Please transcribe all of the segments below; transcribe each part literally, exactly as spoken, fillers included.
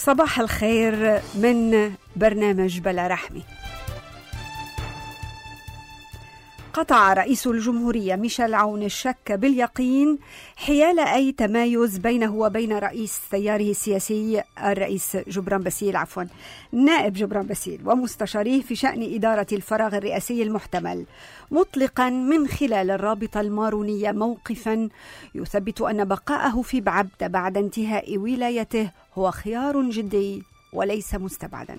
صباح الخير من برنامج بلا رحمة. قطع رئيس الجمهورية ميشيل عون الشك باليقين حيال أي تمايز بينه وبين رئيس تياره السياسي الرئيس جبران باسيل عفوا نائب جبران باسيل ومستشاريه في شأن إدارة الفراغ الرئاسي المحتمل، مطلقا من خلال الرابطة المارونية موقفا يثبت أن بقاءه في بعبدة بعد انتهاء ولايته هو خيار جدي وليس مستبعدا.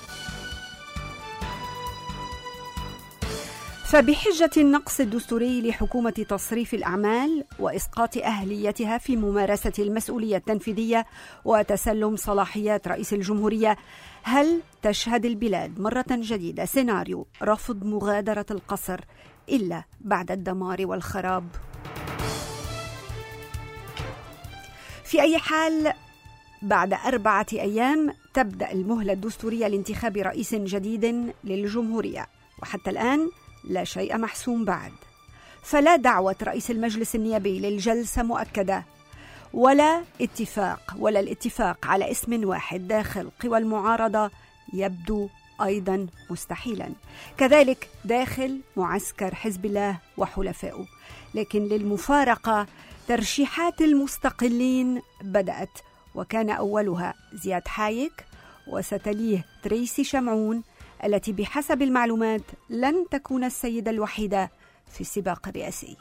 فبحجة النقص الدستوري لحكومة تصريف الأعمال وإسقاط أهليتها في ممارسة المسؤولية التنفيذية وتسلم صلاحيات رئيس الجمهورية، هل تشهد البلاد مرة جديدة سيناريو رفض مغادرة القصر إلا بعد الدمار والخراب؟ في أي حال، بعد أربعة أيام تبدأ المهلة الدستورية لانتخاب رئيس جديد للجمهورية، وحتى الآن لا شيء محسوم بعد، فلا دعوة رئيس المجلس النيابي للجلسة مؤكدة، ولا اتفاق ولا الاتفاق على اسم واحد داخل قوى المعارضة يبدو أيضا مستحيلا، كذلك داخل معسكر حزب الله وحلفائه. لكن للمفارقة ترشيحات المستقلين بدأت، وكان أولها زياد حايك وستليه تريسي شمعون التي بحسب المعلومات لن تكون السيدة الوحيدة في السباق الرئاسي.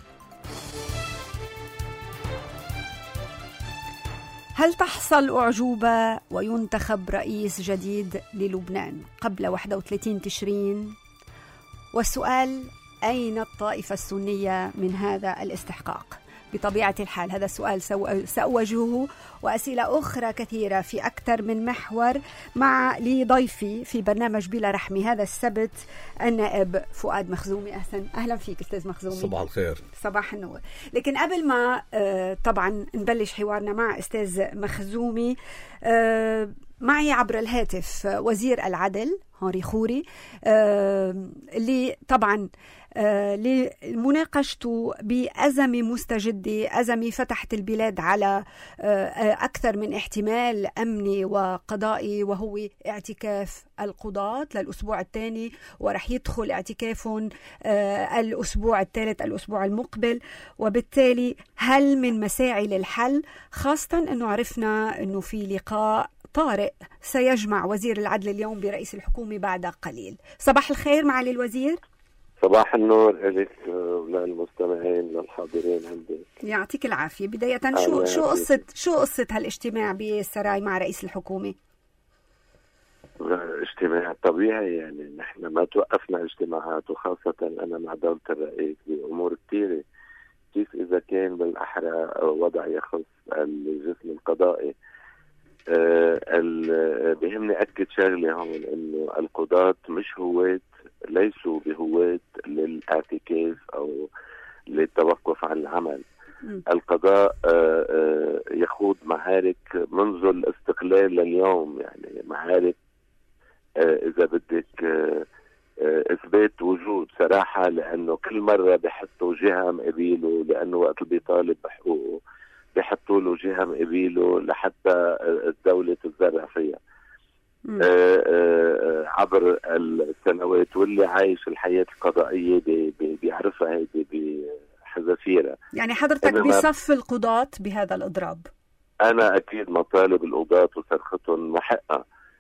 هل تحصل أعجوبة وينتخب رئيس جديد للبنان قبل واحد وثلاثين تشرين؟ والسؤال: أين الطائفة السنية من هذا الاستحقاق؟ بطبيعة الحال هذا السؤال سأواجهه وأسئلة أخرى كثيرة في أكثر من محور مع لضيفي في برنامج بلا رحمة هذا السبت النائب فؤاد مخزومي. أهلا أهلا فيك أستاذ مخزومي. صباح الخير. صباح النور. لكن قبل ما طبعا نبلش حوارنا مع أستاذ مخزومي، معي عبر الهاتف وزير العدل هنري خوري اللي طبعا لمناقشته بأزمة مستجدة، أزمة فتحت البلاد على أكثر من احتمال أمني وقضائي، وهو اعتكاف القضاة للأسبوع الثاني، ورح يدخل اعتكافهم الأسبوع الثالث الأسبوع المقبل. وبالتالي هل من مساعي للحل، خاصة أنه عرفنا أنه في لقاء طارئ سيجمع وزير العدل اليوم برئيس الحكومة بعد قليل. صباح الخير معالي الوزير. صباح النور لك وللمستمعين للحاضرين عندك. يعطيك العافية. بداية شو شو قصة شو قصة هالاجتماع بالسراي مع رئيس الحكومة؟ اجتماع طبيعي، يعني نحن ما توقفنا اجتماعات، وخاصة أنا مع دولة الرئيس بأمور كثيرة، كيف إذا كان بالأحرى وضع يخص الجسم القضائي. أه بهمني أكد شغلة هون، إنه القضاة مش هواة، ليسوا بهواة للاعتكاف أو للتوقف عن العمل. م. القضاء أه أه يخوض معارك منذ الاستقلال لليوم، يعني معارك أه إذا بدك أه أه إثبات وجود صراحة، لأنه كل مرة بحطوا جهة مقابله، لأنه وقت اللي بيطالب بحقوقه بيحطوا له جهة مقابله لحتى الدولة تتزرع فيها. آآ آآ عبر السنوات، واللي عايش الحياة القضائية بي بي بيعرفها هيدي بحذافيرها. يعني حضرتك بصف القضاة بهذا الإضراب؟ أنا أكيد مطالب القضاة وصرختهم محقة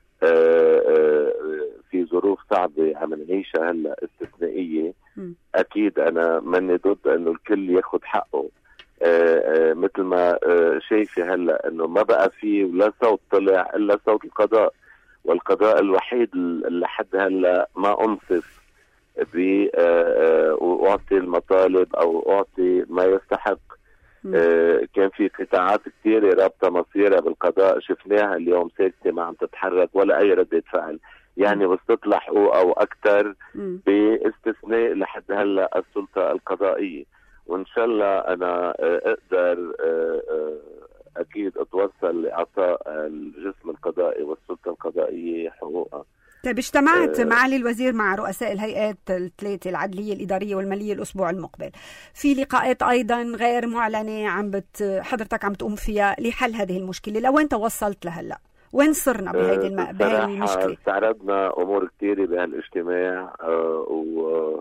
في ظروف صعبة عم نعيشها هلا استثنائية. م. أكيد أنا مني ضد إنه الكل ياخد حقه. آه آه مثل ما آه شايفة هلا انه ما بقى فيه ولا صوت طلع الا صوت القضاء، والقضاء الوحيد اللي لحد هلا ما انصف ب واعطي المطالب او اعطي ما يستحق. آه كان في قطاعات كثيرة رابطة مصيرها بالقضاء، شفناها اليوم ساكتة ما عم تتحرك ولا اي ردة فعل، يعني بس تطلع حقوق او اكثر، باستثناء لحد هلا السلطة القضائية. وإن شاء الله أنا أقدر أكيد أتوصل لإعطاء الجسم القضائي والسلطة القضائية حقوقها. طيب، اجتمعت معالي الوزير مع رؤساء الهيئات الثلاثة العدلية الإدارية والمالية الأسبوع المقبل، في لقاءات أيضا غير معلنة عم بت حضرتك عم تقوم فيها لحل هذه المشكلة، لوين توصلت لهلا؟ وين صرنا بهيدي الم... بهيدي المشكلة؟ استعرضنا أمور كثيرة بهالاجتماع و...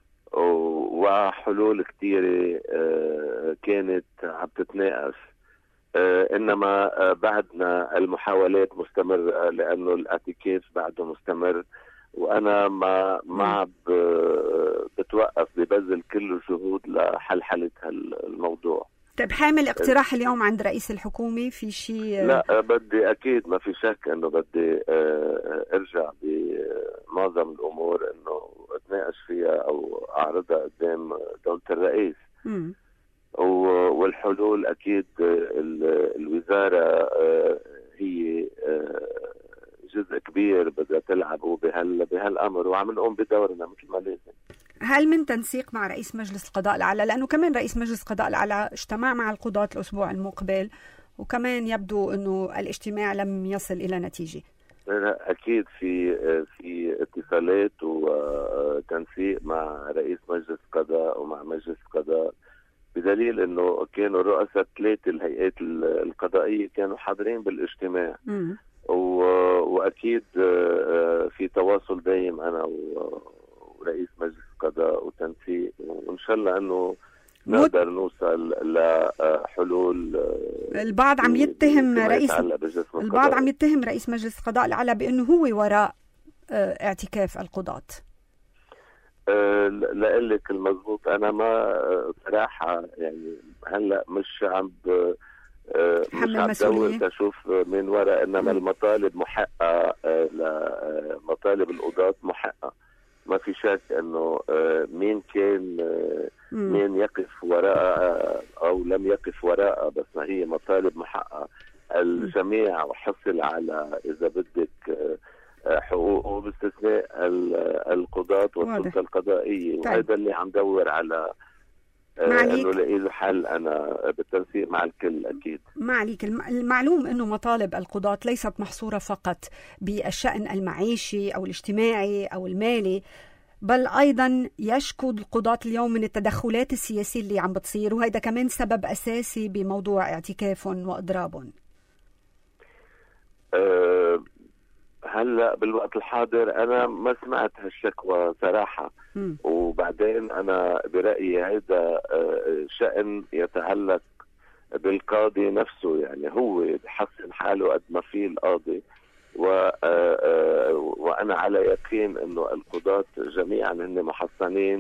وحلول كثيرة كانت عم تتناقش، إنما بعدنا المحاولات مستمرة لأنه الاعتكاف بعده مستمر، وأنا ما ما بتوقف ببذل كل الجهود لحلحلة هالموضوع. طيب حامل اقتراح اليوم عند رئيس الحكومة في شيء؟ لا بدي أكيد ما في شك إنه بدي أرجع بمعظم الأمور إنه أتناقش فيها أو أعرضها قدام دولة الرئيس. م. والحلول أكيد الوزارة هي جزء كبير بدها تلعبه بهال بهالأمر، وعم نقوم بدورنا مثل ما لازم. هل من تنسيق مع رئيس مجلس القضاء الأعلى؟ لأنه كمان رئيس مجلس القضاء الأعلى اجتمع مع القضاة الأسبوع المقبل، وكمان يبدو أنه الاجتماع لم يصل إلى نتيجة. أكيد في في اتصالات وتنسيق مع رئيس مجلس القضاء ومع مجلس القضاء، بدليل أنه كانوا رؤساء ثلاثة الهيئات القضائية كانوا حاضرين بالاجتماع. م. وأكيد في تواصل دائم أنا ورئيس مجلس القضاء وتنسيق، وإن شاء الله أنه نقدر نوصل لحلول. البعض عم يتهم رئيس البعض عم يتهم رئيس مجلس القضاء الأعلى بأنه هو وراء اعتكاف القضاة. لقلك المضبوط أنا ما صراحة يعني هلأ مش عم ب مش عم دور تشوف من وراء، إنما المطالب محققة، لمطالب القضاة محققة. ما في شك إنه مين كان مين يقف وراء أو لم يقف وراء، بس ما هي مطالب محققة. الجميع حصل على إذا بدك حقوقه باستثناء القضاة والسلطة القضائية. طيب. وهذا اللي عم دور على انه لاقي له حل انا بالتنسيق مع الكل. اكيد ما عليك. المعلوم انه مطالب القضاة ليست محصورة فقط بالشأن المعيشي او الاجتماعي او المالي، بل ايضا يشكو القضاة اليوم من التدخلات السياسية اللي عم بتصير، وهذا كمان سبب اساسي بموضوع اعتكافهم واضرابهم. أه هلا بالوقت الحاضر انا ما سمعت هالشكوى صراحه. م. وبعدين انا برايي هذا شأن يتعلق بالقاضي نفسه، يعني هو بحسن حاله قد ما فيه القاضي، وانا على يقين انه القضاة جميعا هن محصنين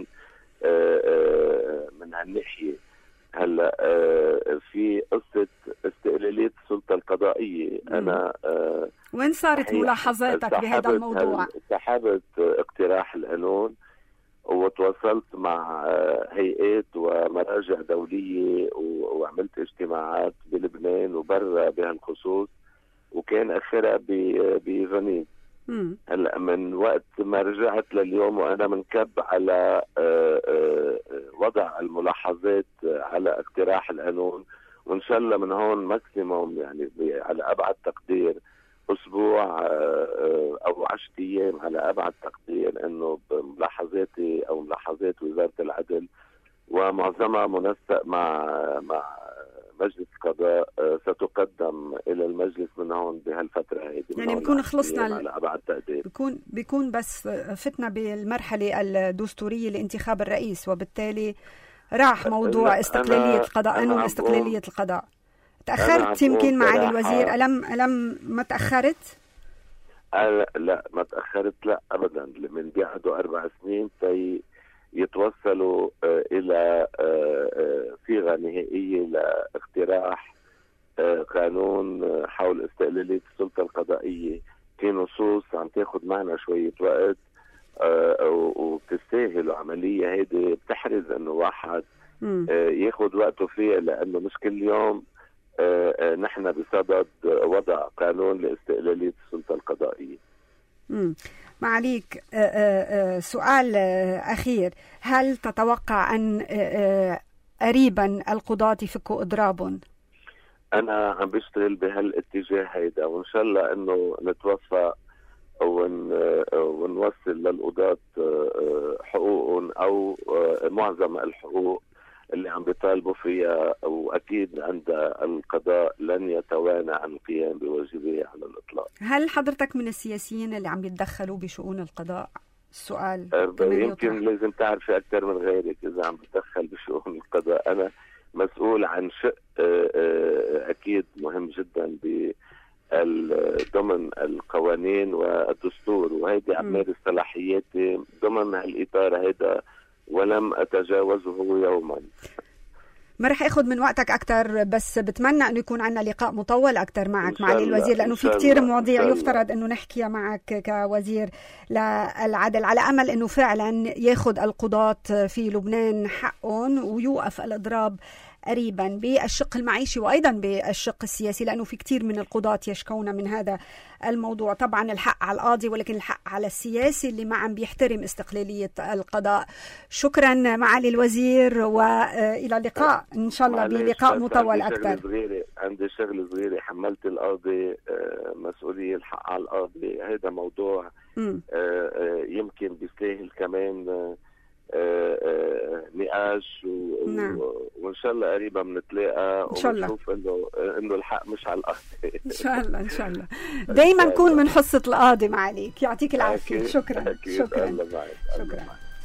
من هالناحيه. هلا في قصه استقلاليه السلطه القضائيه. م. انا وين صارت ملاحظاتك بهذا الموضوع؟ سحبت اقتراح القانون وتواصلت مع هيئات ومراجع دوليه وعملت اجتماعات بلبنان وبرا بهالخصوص، وكان اخرها بجنيف. هلا من وقت ما رجعت لليوم وانا منكب على وضع الملاحظات على اقتراح القانون، وان شاء الله من هون ماكسيموم يعني على ابعد تقدير اسبوع او عشرة ايام على ابعد تقدير انه بملاحظاتي او ملاحظات وزاره العدل ومعظمها منسق مع مع مجلس القضاء ستقدم الى المجلس من هون بهالفتره هذه. يعني بيكون خلصنا على ابعد تقدير، بيكون بيكون بس فتنا بالمرحله الدستوريه لانتخاب الرئيس، وبالتالي راح موضوع استقلاليه القضاء، قانون استقلاليه القضاء. تاخرت يمكن معالي الوزير؟ الم الم ما تاخرت؟ لا ما تاخرت، لا ابدا. من بيقعدوا اربع سنين في يتوصلوا الى صيغه نهائيه لاقتراح قانون حول استقلاليه السلطه القضائيه. في نصوص عم تاخذ معنا شويه وقت وبتستاهل عمليه هيدي بتحرز انه واحد ياخذ وقته فيها، لانه مش كل يوم نحن بصدد وضع قانون لاستقلاليه السلطه القضائيه. امم معاليك، سؤال أخير، هل تتوقع أن قريبا القضاة يفكوا إضرابهم؟ أنا عم بشتغل بهالاتجاه هيدا، وإن شاء الله أنه نتوفق ون ونوصل للقضاة حقوقهم أو معظم الحقوق، اللي عم بيطالبوا فيها، واكيد عند القضاء لن يتوانى عن القيام بواجبه على الاطلاق. هل حضرتك من السياسيين اللي عم يتدخلوا بشؤون القضاء؟ السؤال يمكن يطلع. لازم تعرفي اكثر من غيرك اذا عم بتدخل بشؤون القضاء. انا مسؤول عن شق اكيد مهم جدا ب ضمن القوانين والدستور، وهيدي عم مارس صلاحياتي ضمن هالاطار هيدا ولم اتجاوزه يوما. ما رح اخذ من وقتك اكثر، بس بتمنى انه يكون عندنا لقاء مطول اكثر معك معالي الوزير، لانه في كثير مواضيع يفترض انه نحكيها معك كوزير للعدل، على امل انه فعلا ياخذ القضاة في لبنان حقهم ويوقف الاضراب قريبا بالشق المعيشي وأيضا بالشق السياسي، لأنه في كثير من القضاة يشكون من هذا الموضوع. طبعا الحق على القاضي، ولكن الحق على السياسي اللي ما عم بيحترم استقلالية القضاء. شكرا معالي الوزير، وإلى اللقاء إن شاء الله بلقاء مطول أكثر. عندي شغل صغيرة، حملت القاضي مسؤولية الحق على القاضي. هذا موضوع يمكن بيستاهل كمان آه آه نقاش و... نعم. وان شاء الله قريبا بنتلاقى ونشوف انه انه الحق مش على القاضي. ان شاء الله ان شاء الله دائما نكون من حصة القاضي معاليك. يعطيك العافية. شكرا أكيد. شكرا الله معك. شكرا.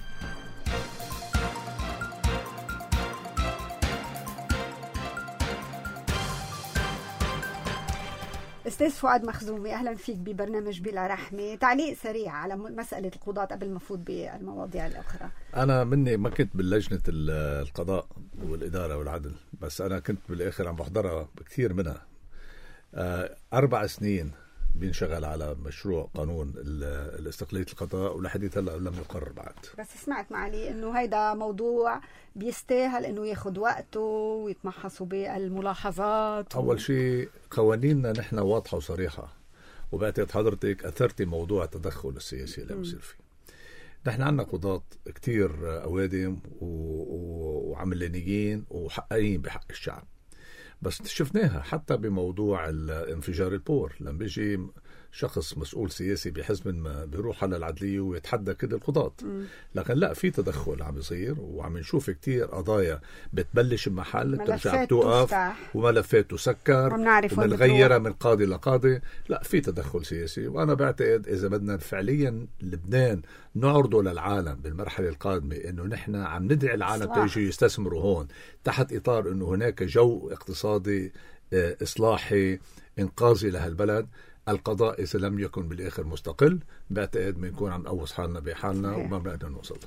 أستاذ فؤاد مخزومي، أهلا فيك ببرنامج بلا رحمة. تعليق سريع على مسألة القضاة قبل ما نفوت بالمواضيع الأخرى. أنا مني ما كنت باللجنة القضاء والإدارة والعدل، بس أنا كنت بالآخر عم بحضرها بكثير منها. أربع سنين بينشغل على مشروع قانون الاستقلالية القضاء، ولحديت هلا لم يقرر بعد. بس سمعت معلي انه هيدا موضوع بيستاهل انه ياخذ وقته ويتمحصوا بالملاحظات. اول و... شيء قوانيننا نحن واضحه وصريحه، وبعتقد حضرتك اثرتي موضوع التدخل السياسي اللي بصير فيه. نحن عندنا قضاة كتير اوادم و... و... وعملانيين وحقين بحق الشعب، بس شفناها حتى بموضوع الانفجار البور، لما بيجي شخص مسؤول سياسي بحزب ما بيروح على العدلية ويتحدى كده القضاة. لكن لا، في تدخل عم يصير، وعم نشوف كتير قضايا بتبلش بمحل بترجع بتوقف، وملفات تسكر ومنغيرة من قاضي لقاضي. لا، في تدخل سياسي، وأنا بعتقد إذا بدنا فعليا لبنان نعرضه للعالم بالمرحلة القادمة إنه نحن عم ندعي العالم تيجي يستثمروا هون تحت إطار إنه هناك جو اقتصادي إصلاحي إنقاذي لهالبلد. القضاء إذا لم يكن بالآخر مستقل، بعتقد بنكون عم نقوص حالنا بحالنا وما بنقدر نوصل.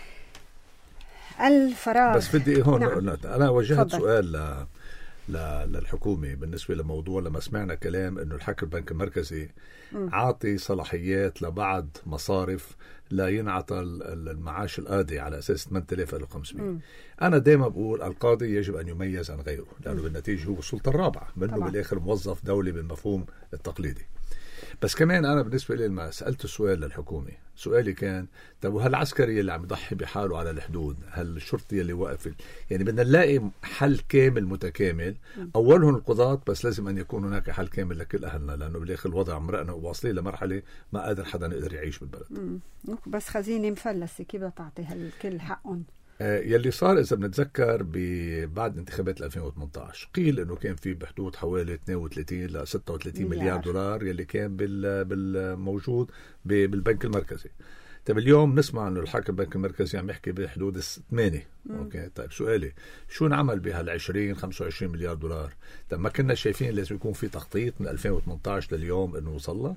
الفراغ. بس بدي هون نعم. أنا وجهت فضل. سؤال ل... ل... للحكومة بالنسبة لموضوع لما سمعنا كلام إنه الحاكم البنك المركزي م. عاطي صلاحيات لبعض مصارف لا ينعطى المعاش القاضي على أساس ثمانية آلاف وخمسمائة. أنا دائما بقول القاضي يجب أن يميز عن غيره، لأنه بالنتيجة هو السلطة الرابعة منه طبعا. بالآخر موظف دولي بالمفهوم التقليدي. بس كمان أنا بالنسبة لي لما سألت السؤال للحكومة، سؤالي كان طب وهل العسكري اللي عم يضحي بحاله على الحدود، هل الشرطي اللي واقف، يعني بدنا نلاقي حل كامل متكامل. أولهم القضاة، بس لازم أن يكون هناك حل كامل لكل أهلنا، لأنه بالآخر الوضع مرقنا وواصلين لمرحلة ما قادر حدا يقدر يعيش بالبلد. مم. بس خزينة مفلسة، كيف تعطي هالكل حقهم؟ يلي صار إذا بنتذكر بعد انتخابات ألفين وثمانية عشر قيل إنه كان في بحدود حوالي اثنين وثلاثين إلى ستة وثلاثين مليار دولار يلي كان بالموجود بالبنك المركزي. طيب اليوم نسمع إنه الحاكم البنك المركزي عم يحكي بحدود الثمانية. أوكي، طيب سؤالي شو نعمل بهالعشرين خمسة وعشرين مليار دولار؟ طيب ما كنا شايفين لازم يكون في تخطيط من ألفين وثمانية عشر لليوم إنه وصلنا؟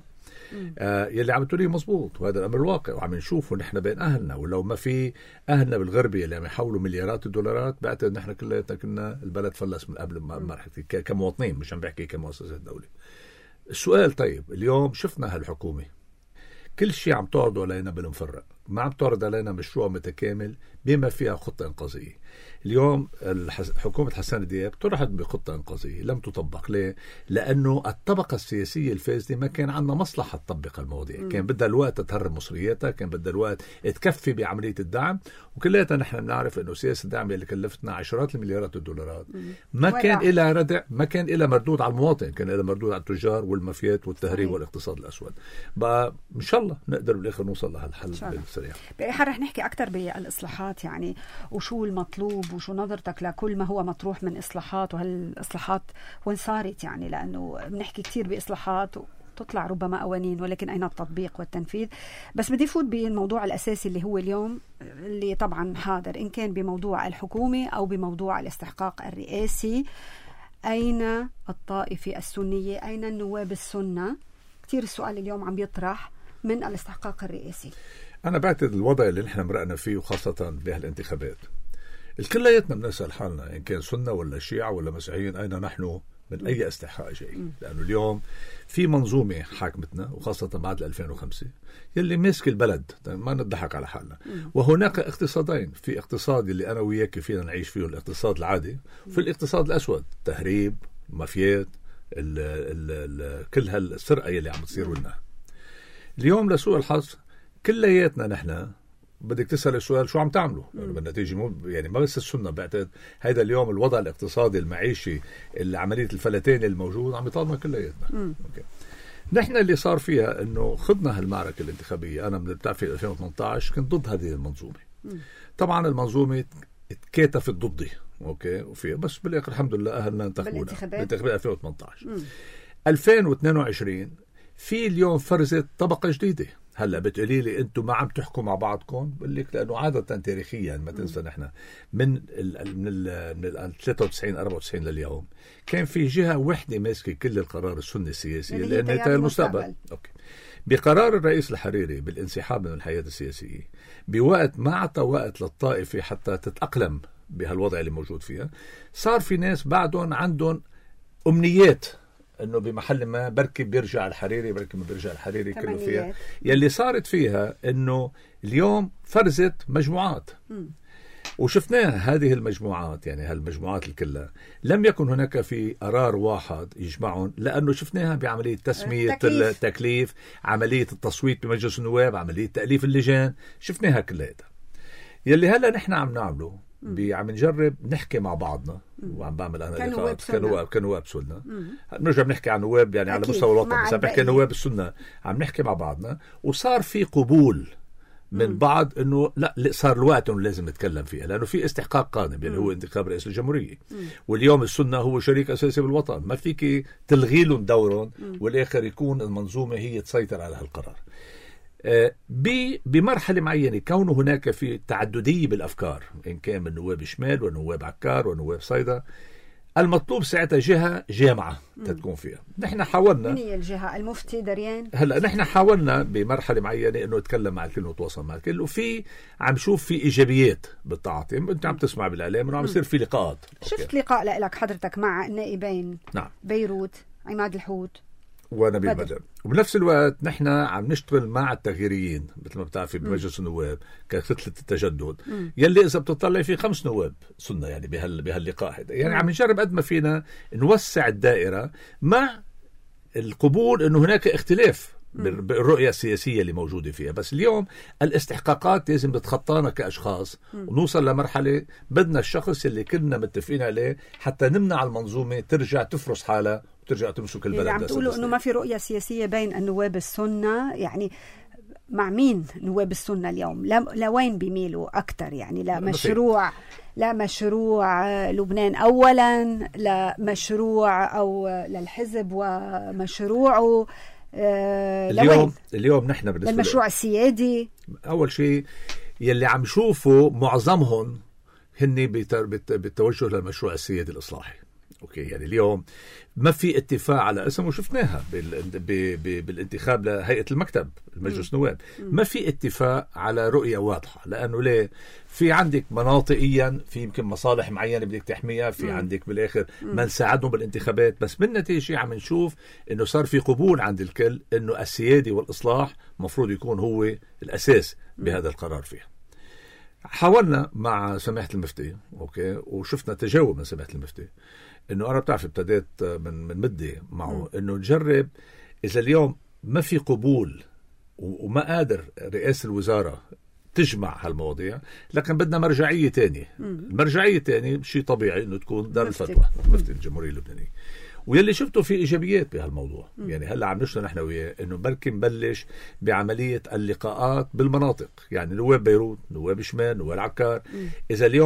آه يلي عم تقوليه مزبوط، وهذا الأمر الواقع وعم نشوفه نحن بين أهلنا. ولو ما في أهلنا بالغربية اللي عم يحولوا مليارات الدولارات، بعتقد نحن كلياتنا كنا البلد فلس من قبل ما مرحلة كمواطنين، مش عم بحكي كمؤسسات دولة. السؤال طيب اليوم شفنا هالحكومة كل شيء عم تعرضه علينا بالمفرق، ما عم تعرض علينا مشروع متكامل بما فيها خطة إنقاذية. اليوم حكومة حسان دياب طرحت بخطة إنقاذية لم تطبق. ليه؟ لأنه الطبقة السياسية الفاسدة ما كان عندنا مصلحة تطبق المواضيع، م. كان بدها الوقت تهرب مصرياتها، كان بدها الوقت تكفي بعملية الدعم. وكلياتنا نحن بنعرف إنه سياسة الدعم اللي كلفتنا عشرات المليارات الدولارات م. ما كان إلى ردع، ما كان إلى مردود على المواطن، كان إلى مردود على التجار والمافيات والتهريب والاقتصاد الأسود. بقى إن شاء الله نقدر بالآخر نوصل لهالحل بالسريع. بأي حال رح نحكي أكتر بالإصلاحات يعني وشو المطلوب المطلوب وشو نظرتك لكل ما هو مطروح من إصلاحات، وهالإصلاحات وين صارت؟ يعني لأنه بنحكي كتير بإصلاحات تطلع ربما قوانين، ولكن أين التطبيق والتنفيذ؟ بس بدي فوت بالموضوع الأساسي اللي هو اليوم، اللي طبعا حاضر إن كان بموضوع الحكومة أو بموضوع الاستحقاق الرئاسي. أين الطائفة السنية؟ أين النواب السنة؟ كتير السؤال اليوم عم يطرح من الاستحقاق الرئاسي. أنا بعتقد الوضع اللي نحن مرقنا فيه وخاصة بهالانتخابات الكلياتنا بنسأل حالنا إن كان سنة ولا شيعة ولا مسيحيين، أين نحن من أي استحقاق جاي؟ لأنه اليوم في منظومة حاكمتنا وخاصة بعد ألفين وخمسة يلي ماسك البلد، ما نضحك على حالنا. وهناك اقتصادين، في اقتصاد اللي أنا وياك فينا نعيش فيه الاقتصاد العادي، وفي الاقتصاد الأسود، تهريب، مافيات، ال ال ال كل هالسرقة يلي عم تصير لنا اليوم. لسوء الحظ كلياتنا نحن بدك تسأل السؤال شو عم تعملوا؟ يعني بالنتيجة مو يعني ما بس السنة، بعتقد هيدا اليوم الوضع الاقتصادي المعيشي اللي عملية الفلتين الموجود عم يطالبنا كلياتنا. أوكي. نحن اللي صار فيها انه خضنا هالمعركة الانتخابية. انا من بتعرفي ألفين وثمانية عشر كنت ضد هذه المنظومة. مم. طبعا المنظومة اتكاتفت ضدي، اوكي، وفيها بس بالاخر الحمد لله اهلنا انتخبونا بالانتخابات ألفين وثمانية عشر. مم. ألفين واثنين وعشرين في اليوم فرزت طبقة جديدة. هلا بتقولي لي انتم ما عم تحكوا مع بعضكم، بقول لك لانه عاده تاريخيا ما تنسى نحن من ال من ال من ال ثلاثة وتسعين أربعة وتسعين لليوم كان في جهه وحده ماسكه كل القرار السني السياسي اللي هي المستقبل. اوكي. بقرار الرئيس الحريري بالانسحاب من الحياه السياسيه بوقت ما اعطى وقت للطائفه حتى تتاقلم بهالوضع اللي موجود فيها، صار في ناس بعدهم عندهم امنيات انه بمحل ما بركي بيرجع الحريري، بركي ما بيرجع الحريري، كله فيها. يلي صارت فيها انه اليوم فرزت مجموعات. م. وشفناها هذه المجموعات، يعني هالمجموعات الكلها لم يكن هناك في قرار واحد يجمعهم، لانه شفناها بعمليه تسميه التكليف, التكليف عمليه التصويت بمجلس النواب، عمليه تاليف اللجان، شفناها كلها. يلي هلا نحن عم نعمله عم نجرب نحكي مع بعضنا، وعم بعمل انا لقاءات كنواب كنواب سنة. بنرجع بنحكي عن نواب يعني على مستوى الوطن، بس بحكي نواب السنة، عم نحكي مع بعضنا، وصار في قبول من مم. بعض انه لا صار الوقت انه لازم نتكلم فيها، لانه في استحقاق قادم اللي يعني هو انتخاب رئيس الجمهورية. مم. واليوم السنة هو شريك اساسي بالوطن، ما فيك تلغي لهم دورهم والاخر يكون المنظومة هي تسيطر على هالقرار. بمرحلة معينة كون هناك في تعددية بالأفكار، إن كان من نواب شمال ونواب عكار ونواب صيدا، المطلوب ساعتها جهة جامعة تكون فيها. نحن حاولنا، من هي الجهة؟ المفتي دريان. هلا نحن حاولنا بمرحلة معينة إنه نتكلم مع الكل ونتواصل مع الكل، وفي عم شوف في إيجابيات بالتعاطي. أنت عم تسمع بالإعلام إنه عم يصير في لقاءات. شفت أوكي. لقاء لك حضرتك مع النائبين. نعم. بيروت، عماد الحوت ونبيل بدر. وبنفس الوقت نحن عم نشتغل مع التغييريين مثل ما بتعرفي بمجلس النواب كفتلة التجدد، م. يلي إذا بتطلع في خمس نواب سنة يعني بهال بهاللقاء هذا. يعني م. عم نجرب قد ما فينا نوسع الدائرة مع القبول إنه هناك اختلاف بالرؤية السياسية اللي موجودة فيها. بس اليوم الاستحقاقات لازم تتخطانا كأشخاص م. ونوصل لمرحلة بدنا الشخص اللي كلنا متفقين عليه حتى نمنع المنظومة ترجع تفرس حالها وترجع تمسك البلد. يعني عم تقولوا إنه ما في رؤية سياسية بين النواب السنة، يعني مع مين نواب السنة اليوم؟ لوين بيميلوا أكتر؟ يعني لا مشروع لا مشروع لبنان أولا، لا مشروع أو للحزب ومشروعه آه اليوم اليوم نحن بالنسبة للمشروع السيادي. أول شيء يلي عم شوفوا معظمهم هن بالتوجه للمشروع السيادي الإصلاحي. اوكي، يعني اليوم ما في اتفاق على اسم، وشفناها بالانتخاب لهيئة المكتب المجلس نواب، ما في اتفاق على رؤية واضحة. لأنه ليه؟ في عندك مناطقيا في يمكن مصالح معينة بدك تحميها، في عندك بالآخر ما نساعدهم بالانتخابات، بس بالنتيجة عم نشوف إنه صار في قبول عند الكل إنه السيادي والإصلاح مفروض يكون هو الأساس بهذا القرار فيه. حاولنا مع سماحة المفتي، أوكي، وشفنا تجاوب من سماحة المفتي إنه أنا بتعرف ابتديت من من مدة معه إنه نجرب إذا اليوم ما في قبول وما قادر رئاسة الوزارة تجمع هالمواضيع، لكن بدنا مرجعية تانية. المرجعية التانية شيء طبيعي إنه تكون دار الفتوى مفتي الجمهورية اللبنانية. ويلي شفته في إيجابيات بهالموضوع. م. يعني هلا عم نشتغل نحن وياه إنه بركي نبلش بعملية اللقاءات بالمناطق، يعني نواب بيروت، نواب شمال، نواب عكار. م. إذا اليوم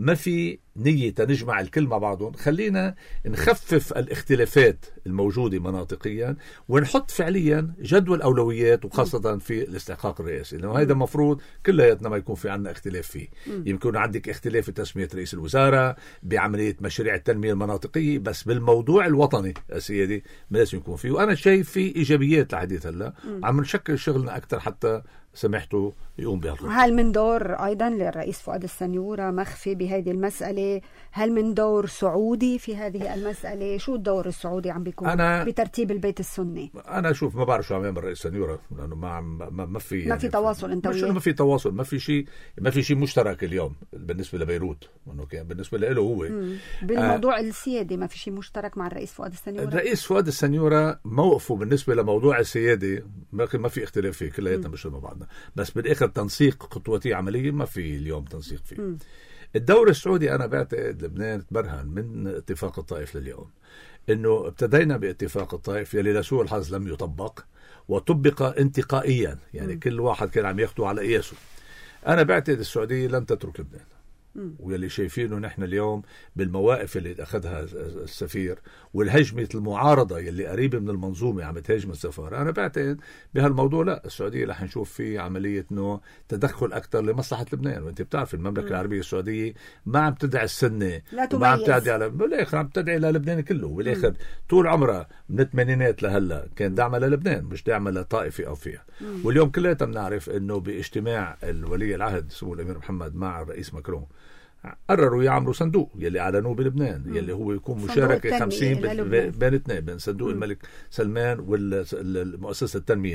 ما في نية تنجمع الكل مع بعضهم. خلينا نخفف الاختلافات الموجودة مناطقيا ونحط فعليا جدول أولويات، وخاصة في الاستحقاق الرئاسي، لأنه هذا مفروض كلياتنا ما يكون في عندنا اختلاف فيه. يمكن عندك اختلاف في تسمية رئيس الوزراء، بعملية مشاريع التنمية المناطقية، بس بالموضوع الوطني السيادي ما لازم يكون فيه. وأنا شايف في إيجابيات لحديث هلا، عم نشكل شغلنا أكثر حتى سمحته يقوم بها. هل من دور أيضا للرئيس فؤاد السنيورة مخفي بهذه المسألة؟ هل من دور سعودي في هذه المسألة؟ شو الدور السعودي عم بيكون أنا بترتيب البيت السني؟ أنا أشوف ما بعرف شو عم يعمل الرئيس السنيورة، لأنه ما ما, ما في يعني ما في تواصل أنت وياه، ما في تواصل، ما في شيء ما في شيء مشترك اليوم بالنسبة لبيروت، إنه كان بالنسبة له هو مم. بالموضوع آه السيادي ما في شيء مشترك مع الرئيس فؤاد السنيورة. الرئيس فؤاد السنيورة موقفه بالنسبة لموضوع السيادي ما في اختلاف فيه، كلياتنا مش مع بعضنا، بس بالآخر تنسيق خطواتي عملية ما في اليوم تنسيق فيه. م. الدور السعودي أنا بعتقد لبنان تبرهن من اتفاق الطائف لليوم، إنه ابتدينا باتفاق الطائف يلي لسوء الحظ لم يطبق وطبق انتقائيا، يعني م. كل واحد كان عم ياخده على قياسه. أنا بعتقد السعودية لن تترك لبنان، واللي شايفينه نحن اليوم بالمواقف اللي أخذها السفير والهجمة المعارضة يلي قريبة من المنظومة عم تهاجم السفارة، أنا بعتقد بهالموضوع لا، السعودية رح نشوف فيه عملية إنه تدخل أكثر لمصلحة لبنان. وأنت بتعرف المملكة م. العربية السعودية ما عم تدعي السنة وما عم تدعي على بالآخر، عم تدعي للبنان كله. بالآخر طول عمرها من الثمانينات لهلا كان دعمها للبنان، مش دعمها لطائفة أو فيها. م. واليوم كلنا بنعرف إنه باجتماع الولي العهد سمو الأمير محمد مع الرئيس ماكرون قرروا يعملوا صندوق يلي اعلنوه بلبنان، م. يلي هو يكون مشاركه خمسين بين اثنين بين صندوق م. الملك سلمان والمؤسسه التنميه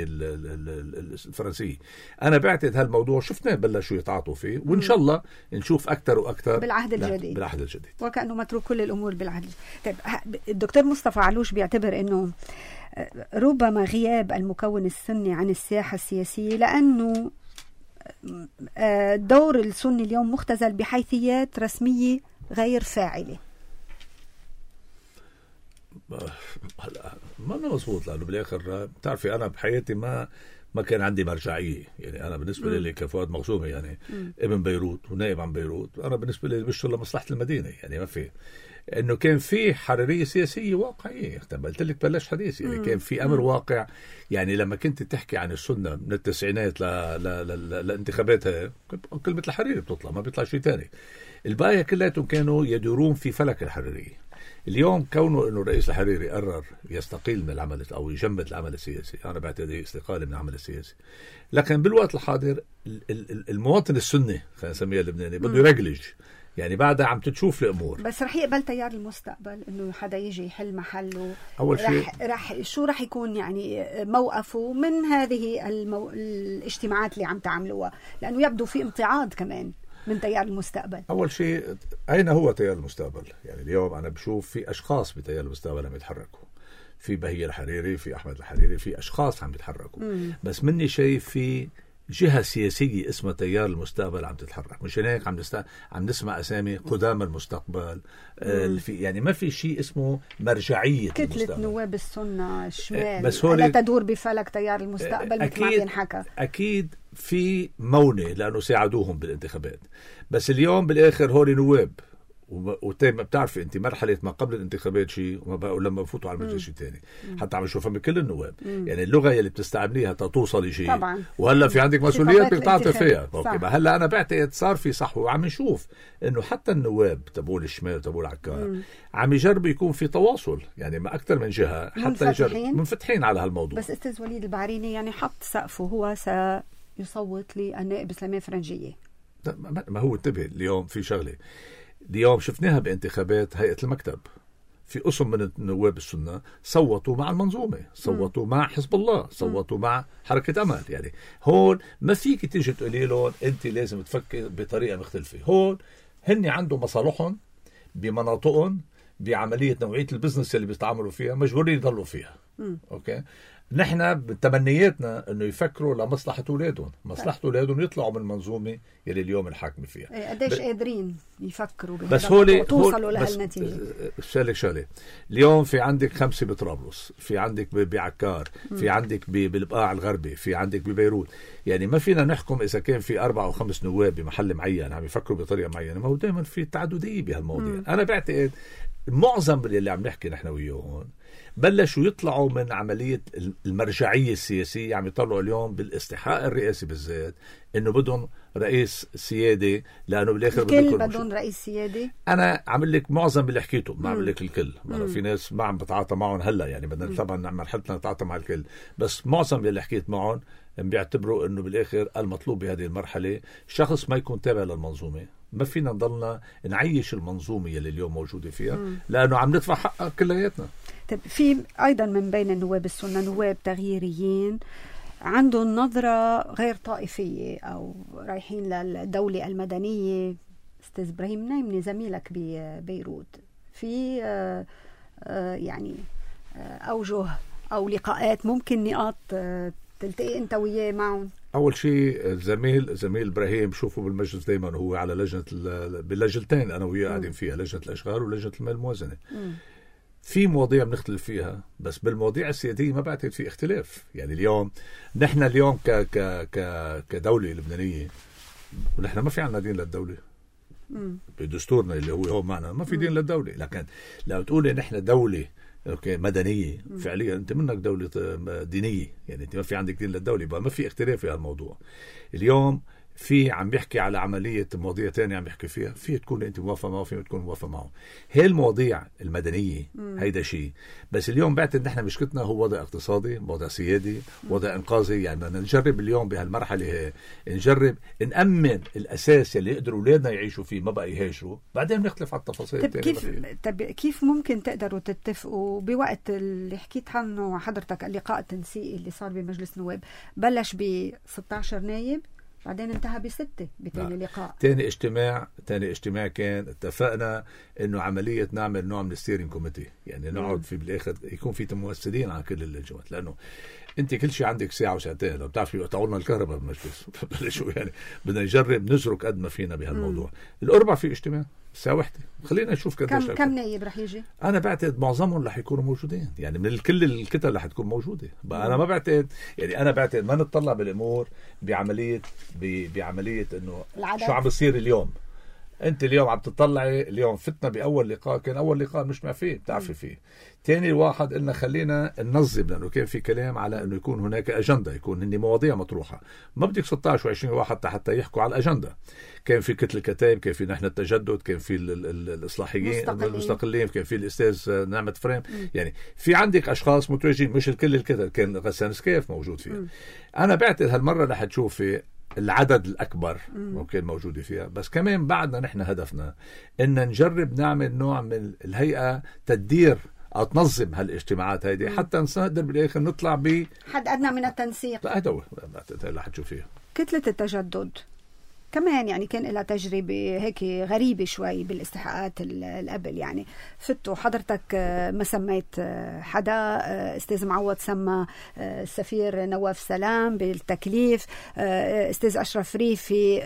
الفرنسيه. انا بعتقد هالموضوع شفناه بلشوا يتعاطوا فيه، وان شاء الله نشوف اكثر واكثر بالعهد الجديد بالعهد الجديد وكانه متروك كل الامور بالعهد. طيب الدكتور مصطفى علوش بيعتبر انه ربما غياب المكون السني عن الساحه السياسيه لانه دور السني اليوم مختزل بحيثيات رسمية غير فاعلة. ما مظبوط، لأنه بالآخر بتعرفي أنا بحياتي ما ما كان عندي مرجعية. يعني أنا بالنسبة لي كفؤاد مغزومي يعني م. ابن بيروت ونائب عن بيروت، أنا بالنسبة لي بشتغل لمصلحة المدينة. يعني ما في انه كان في حرية سياسية واقعية، قلت لك بلش حديث يعني كان في امر واقع. يعني لما كنت تحكي عن السنة من التسعينات ل... ل... ل... لانتخاباتها كلمة الحريري بتطلع، ما بيطلع شيء تاني. الباقي كلاتهم كانوا يدورون في فلك الحريرية. اليوم كونه انه الرئيس الحريري قرر يستقيل من العمل او يجمد العمل السياسي، انا بعتقد استقالة من العمل السياسي، لكن بالوقت الحاضر المواطن السني خلينا نسميها اللبناني بده يرجلج، يعني بعدها عم تتشوف الامور. بس رح يقبل تيار المستقبل انه حدا يجي يحل محله؟ اول شيء رح, رح شو رح يكون يعني موقفه من هذه المو... الاجتماعات اللي عم تعملوها؟ لانه يبدو في امتعاض كمان من تيار المستقبل. اول شيء اين هو تيار المستقبل؟ يعني اليوم انا بشوف في اشخاص بتيار المستقبل عم يتحركوا، في بهية الحريري، في احمد الحريري، في اشخاص عم يتحركوا. مم. بس مني شايف في جهة سياسية اسمها تيار المستقبل عم تتحرك. مش هيك عم نست... عم نسمع أسامي قدام المستقبل. آه في يعني ما في شيء اسمه مرجعية كتلة المستقبل. نواب السنة الشمال بس لا تدور بفلك تيار المستقبل مثل ما بينحكى. أكيد في مونة لأنه ساعدوهم بالانتخابات، بس اليوم بالآخر هولي نواب، وتم بتعرفي انت مرحله ما قبل الانتخابات شيء وما بقى لما بفوتوا على المجلس شيء ثاني، حتى عم نشوفها من كل النواب. مم. يعني اللغه اللي بتستعمليها توصلي شيء، وهلا في عندك مسؤوليات بدك تعطي فيها. اوكي هلا انا بعتقد صار في صح، وعم نشوف انه حتى النواب تبول الشمال تبول العكار عم يجربوا يكون في تواصل، يعني ما اكثر من جهه حتى يجربوا منفتحين على هالموضوع. بس استاذ وليد البعريني يعني حط سقفه، هو سيصوت للنائب سليمان فرنجيه. ما هو انتبه، اليوم في شغله اليوم شفناها بانتخابات هيئة المكتب، في قسم من النواب السنة صوتوا مع المنظومة، صوتوا م. مع حزب الله، صوتوا م. مع حركة أمل. يعني هون ما فيك تيجي تقولي لهم أنت لازم تفكر بطريقة مختلفة. هون هن عندهم مصالحهم بمناطقهم بعمليه نوعيه البزنس اللي بيتعاملوا فيها مجبورين يضلوا فيها. م. اوكي، نحن بتمنياتنا انه يفكروا لمصلحه اولادهم، مصلحه اولادهم يطلعوا من المنظومه اللي اليوم الحاكمه فيها. قديش ب... قادرين يفكروا بس هولي توصلوا لهالنتيجه. شغله شغله اليوم في عندك خمسه بطرابلس، في عندك بعكار، في عندك بالبقاع الغربي، في عندك ببيروت. يعني ما فينا نحكم اذا كان في اربع او خمس نواب بمحل معين عم يفكروا بطريقه معينه، ما هو دائما في تعدديه بهالمواضيع. انا بعتقد معظم اللي عم نحكي نحن وياهم بلشوا يطلعوا من عملية المرجعية السياسية، عم يطلعوا اليوم بالاستحقاق الرئاسي بالذات انه بدهم رئيس سيادي، لانه بالاخر الكل بدهم رئيس سيادي. انا عامل لك معظم اللي حكيته، ما عامل لك الكل، ما في ناس ما عم بتعاطى معهم هلا، يعني بدنا طبعا مرحلتنا نتعاطى مع الكل، بس معظم اللي حكيت معهم بيعتبروا انه بالاخر المطلوب بهذه المرحلة شخص ما يكون تابع للمنظومة. ما فينا نضلنا نعيش المنظومة اللي اليوم موجودة فيها، لانه عم ندفع حقها كلياتنا. طيب، في ايضا من بين النواب السنة نواب تغييريين عندهم نظرة غير طائفية او رايحين للدولة المدنية. استاذ ابراهيم نايمني زميلك ببيروت، في آآ آآ يعني آآ اوجه او لقاءات ممكن نقاط تلتقي انت وياه معهم؟ اول شيء زميل زميل ابراهيم شوفوا بالمجلس دائما هو على لجنه باللجنتين انا وياه قاعدين فيها، لجنه الاشغال ولجنه المال الموازنه. في مواضيع بنختلف فيها، بس بالمواضيع السياديه ما بعتقد في اختلاف. يعني اليوم نحن اليوم ك ك ك كدوله لبنانيه ونحن ما في عندنا دين للدوله. بدستورنا اللي هو هو معنا ما في دين للدوله، لكن لو تقولي نحن دوله اوكي مدنيه، فعليا انت منك دوله دينيه، يعني انت ما في عندك دين للدوله، بقى ما في اختلاف في هالموضوع. اليوم في عم بيحكي على عمليه مواضيع تانية عم بيحكي فيها، في تكون انت موافقه معه، في تكون موافقه معه. هي المواضيع المدنيه هيدا شيء، بس اليوم بعتقد نحن مشكلتنا هو وضع اقتصادي، وضع سيادي، وضع انقاذي. يعني بدنا نجرب اليوم بهالمرحله هي نجرب نامن الاساس اللي يقدروا اولادنا يعيشوا فيه، ما بقى يهاجروا، بعدين بنختلف على التفاصيل. طب كيف طب كيف ممكن تقدروا تتفقوا بوقت اللي حكيت عنه حضرتك اللقاء التنسيقي اللي صار بمجلس النواب بلش ب ستة عشر نايب بعدين انتهى بستة بتاني لقاء؟ تاني اجتماع تاني اجتماع كان اتفقنا انه عملية نعمل نوع من الستيرنج كوميتي، يعني نقعد في بالاخر يكون في ممثلين عن كل اللجنات، لانه انت كل شيء عندك ساعة وساعتين، لو بتعرفي يقطعوا لنا الكهرباء بالمجلس بلشوا يعني بدنا نجرب نزرق قد ما فينا بهالموضوع. الأربع في اجتماع الساعة واحدة، خلينا نشوف قديش كم كم نايب رح يجي؟ انا بعتقد معظمهم رح يكونوا موجودين، يعني من كل الكتل رح تكون موجوده. بقى انا ما بعتقد، يعني انا بعتقد ما نتطلع بالامور بعمليه بعمليه انه شو عم بيصير اليوم. انت اليوم عم تطلعي، اليوم فتنا باول لقاء، كان اول لقاء مش مع فيه بتعرفي فيه. تاني واحد قلنا خلينا ننظم، لانه كان في كلام على انه يكون هناك اجنده، يكون هني مواضيع مطروحه، ما بدك ستة عشر وعشرين واحد حتى يحكوا على الاجنده. كان في كتل الكتائب، كان في نحن التجدد، كان في الاصلاحيين المستقلين، كان في الاستاذ نعمة فريم. م. يعني في عندك اشخاص متواجدين، مش الكل الكتل، كان غسان سكيف موجود فيها. م. انا بعتقد هالمره رح تشوفي العدد الأكبر ممكن موجودة فيها، بس كمان بعدنا نحن هدفنا إن نجرب نعمل نوع من الهيئة تدير أو تنظم هالاجتماعات هيدي، حتى نقدر بالآخر نطلع ب حد أدنى من التنسيق. لا هذا هو اللي حتشوفيه. كتلة التجدد كمان يعني كان لها تجربة هيك غريبة شوي بالاستحقاقات القبل، يعني فتوا حضرتك ما سميت حدا، استاذ معوض سمى السفير نواف سلام بالتكليف، استاذ أشرف ريفي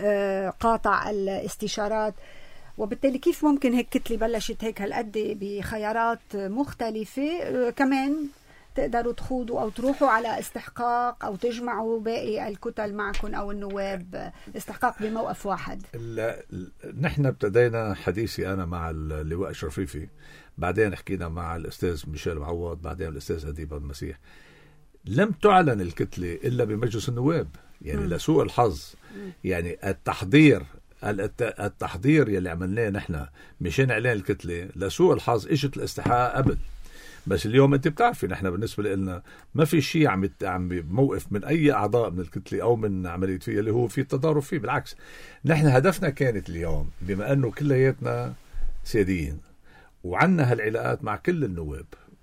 قاطع الاستشارات، وبالتالي كيف ممكن هيك كتلة بلشت هيك هالقد بخيارات مختلفة كمان تقدروا تخوضوا أو تروحوا على استحقاق أو تجمعوا باقي الكتل معكم أو النواب استحقاق بموقف واحد؟ نحن ابتدينا حديثي أنا مع اللواء أشرف ريفي، بعدين حكينا مع الأستاذ ميشيل معوض، بعدين الأستاذ هديب المسيح. لم تعلن الكتلة إلا بمجلس النواب، يعني م. لسوء الحظ. م. يعني التحضير التحضير يلي عملناه نحن مشان إعلان الكتلة لسوء الحظ اجت الاستحقاق قبل. بس اليوم انت بتعرفي نحن بالنسبه لنا ما في شيء عم عم بموقف من اي اعضاء من الكتله او من عمليه فيها اللي هو في التضارب فيه. بالعكس نحن هدفنا كانت اليوم بما انه كلياتنا سياديين وعنا هالعلاقات مع كل النواب،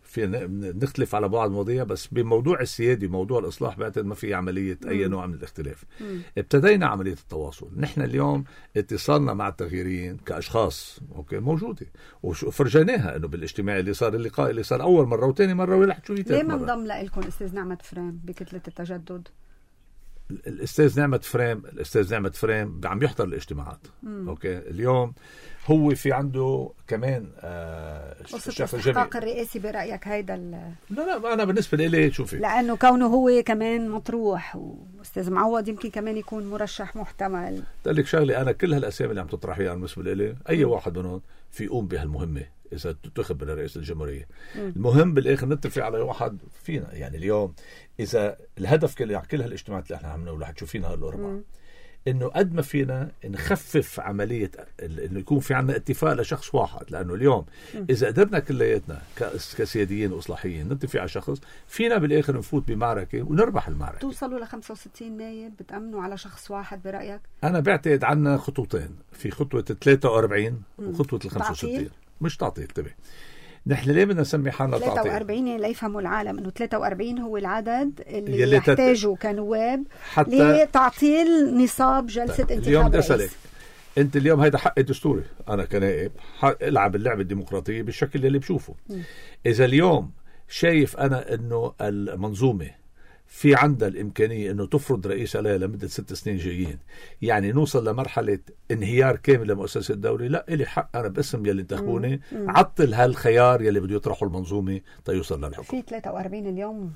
في نختلف على بعض المواضيع، بس بموضوع السيادي موضوع الإصلاح بعتقد ما في عملية أي مم. نوع من الاختلاف. مم. ابتدينا عملية التواصل. نحن اليوم اتصالنا مع التغييرين كأشخاص أوكي موجودة، وفرجيناها إنه بالاجتماع اللي صار، اللقاء اللي صار أول مرة وثاني مرة ورح تشوفي ثالث مرة. ليه ما انضم لكم أستاذ نعمة فريم بكتلة التجدد؟ الأستاذ نعمة فريم الأستاذ نعمة فريم عم يحضر الاجتماعات. مم. أوكي اليوم هو في عنده كمان آه قصة الاستحقاق الرئاسي برأيك هيدا ال... لا لا أنا بالنسبة لي شوفي، لأنه كونه هو كمان مطروح، وأستاذ معوض يمكن كمان يكون مرشح محتمل. قال لك شغلي، أنا كل هالأسامي اللي عم تطرحيها بالنسبة لي أي م. واحد منهم في يقوم بهالمهمة إذا تتخذ من رئيس الجمهورية. م. المهم بالآخر نتفق على واحد فينا. يعني اليوم إذا الهدف كل كل هالاجتماعات اللي احنا عملناه رح تشوفينها هالأربعة، إنه قد ما فينا نخفف عملية إنه يكون في عنا اتفاق لشخص واحد. لأنه اليوم إذا قدرنا كلياتنا كسياديين وإصلاحيين نتفق على شخص، فينا بالآخر نفوت بمعركة ونربح المعركة. توصلوا ل خمسة وستين نايب بتأمنوا على شخص واحد برأيك؟ أنا بعتقد عنا خطوتين، في خطوة ثلاثة وأربعين وخطوة ال خمسة وستين. مش تعطيل تبي. نحن ليه بدنا نسمي حالنا تعطيل؟ ثلاثة وأربعين ليفهموا العالم انه ثلاثة وأربعين هو العدد اللي يحتاجه تت... كنواب حتى لتعطيل نصاب جلسة طيب. انتخاب اليوم بدي أسألك، انت اليوم هيدا حق دستوري، انا كنائب حق العب اللعبة الديمقراطية بالشكل اللي بشوفه. م. اذا اليوم شايف انا انه المنظومة في عندها الإمكانية أنه تفرض رئيس عليها لمدة ست سنين جايين، يعني نوصل لمرحلة انهيار كامل لمؤسسة الدولة، لا إلي حق أنا باسم يلي انتخبوني عطل هالخيار يلي بده يطرحه المنظومة تيوصل للحكم. في ثلاثة وأربعين اليوم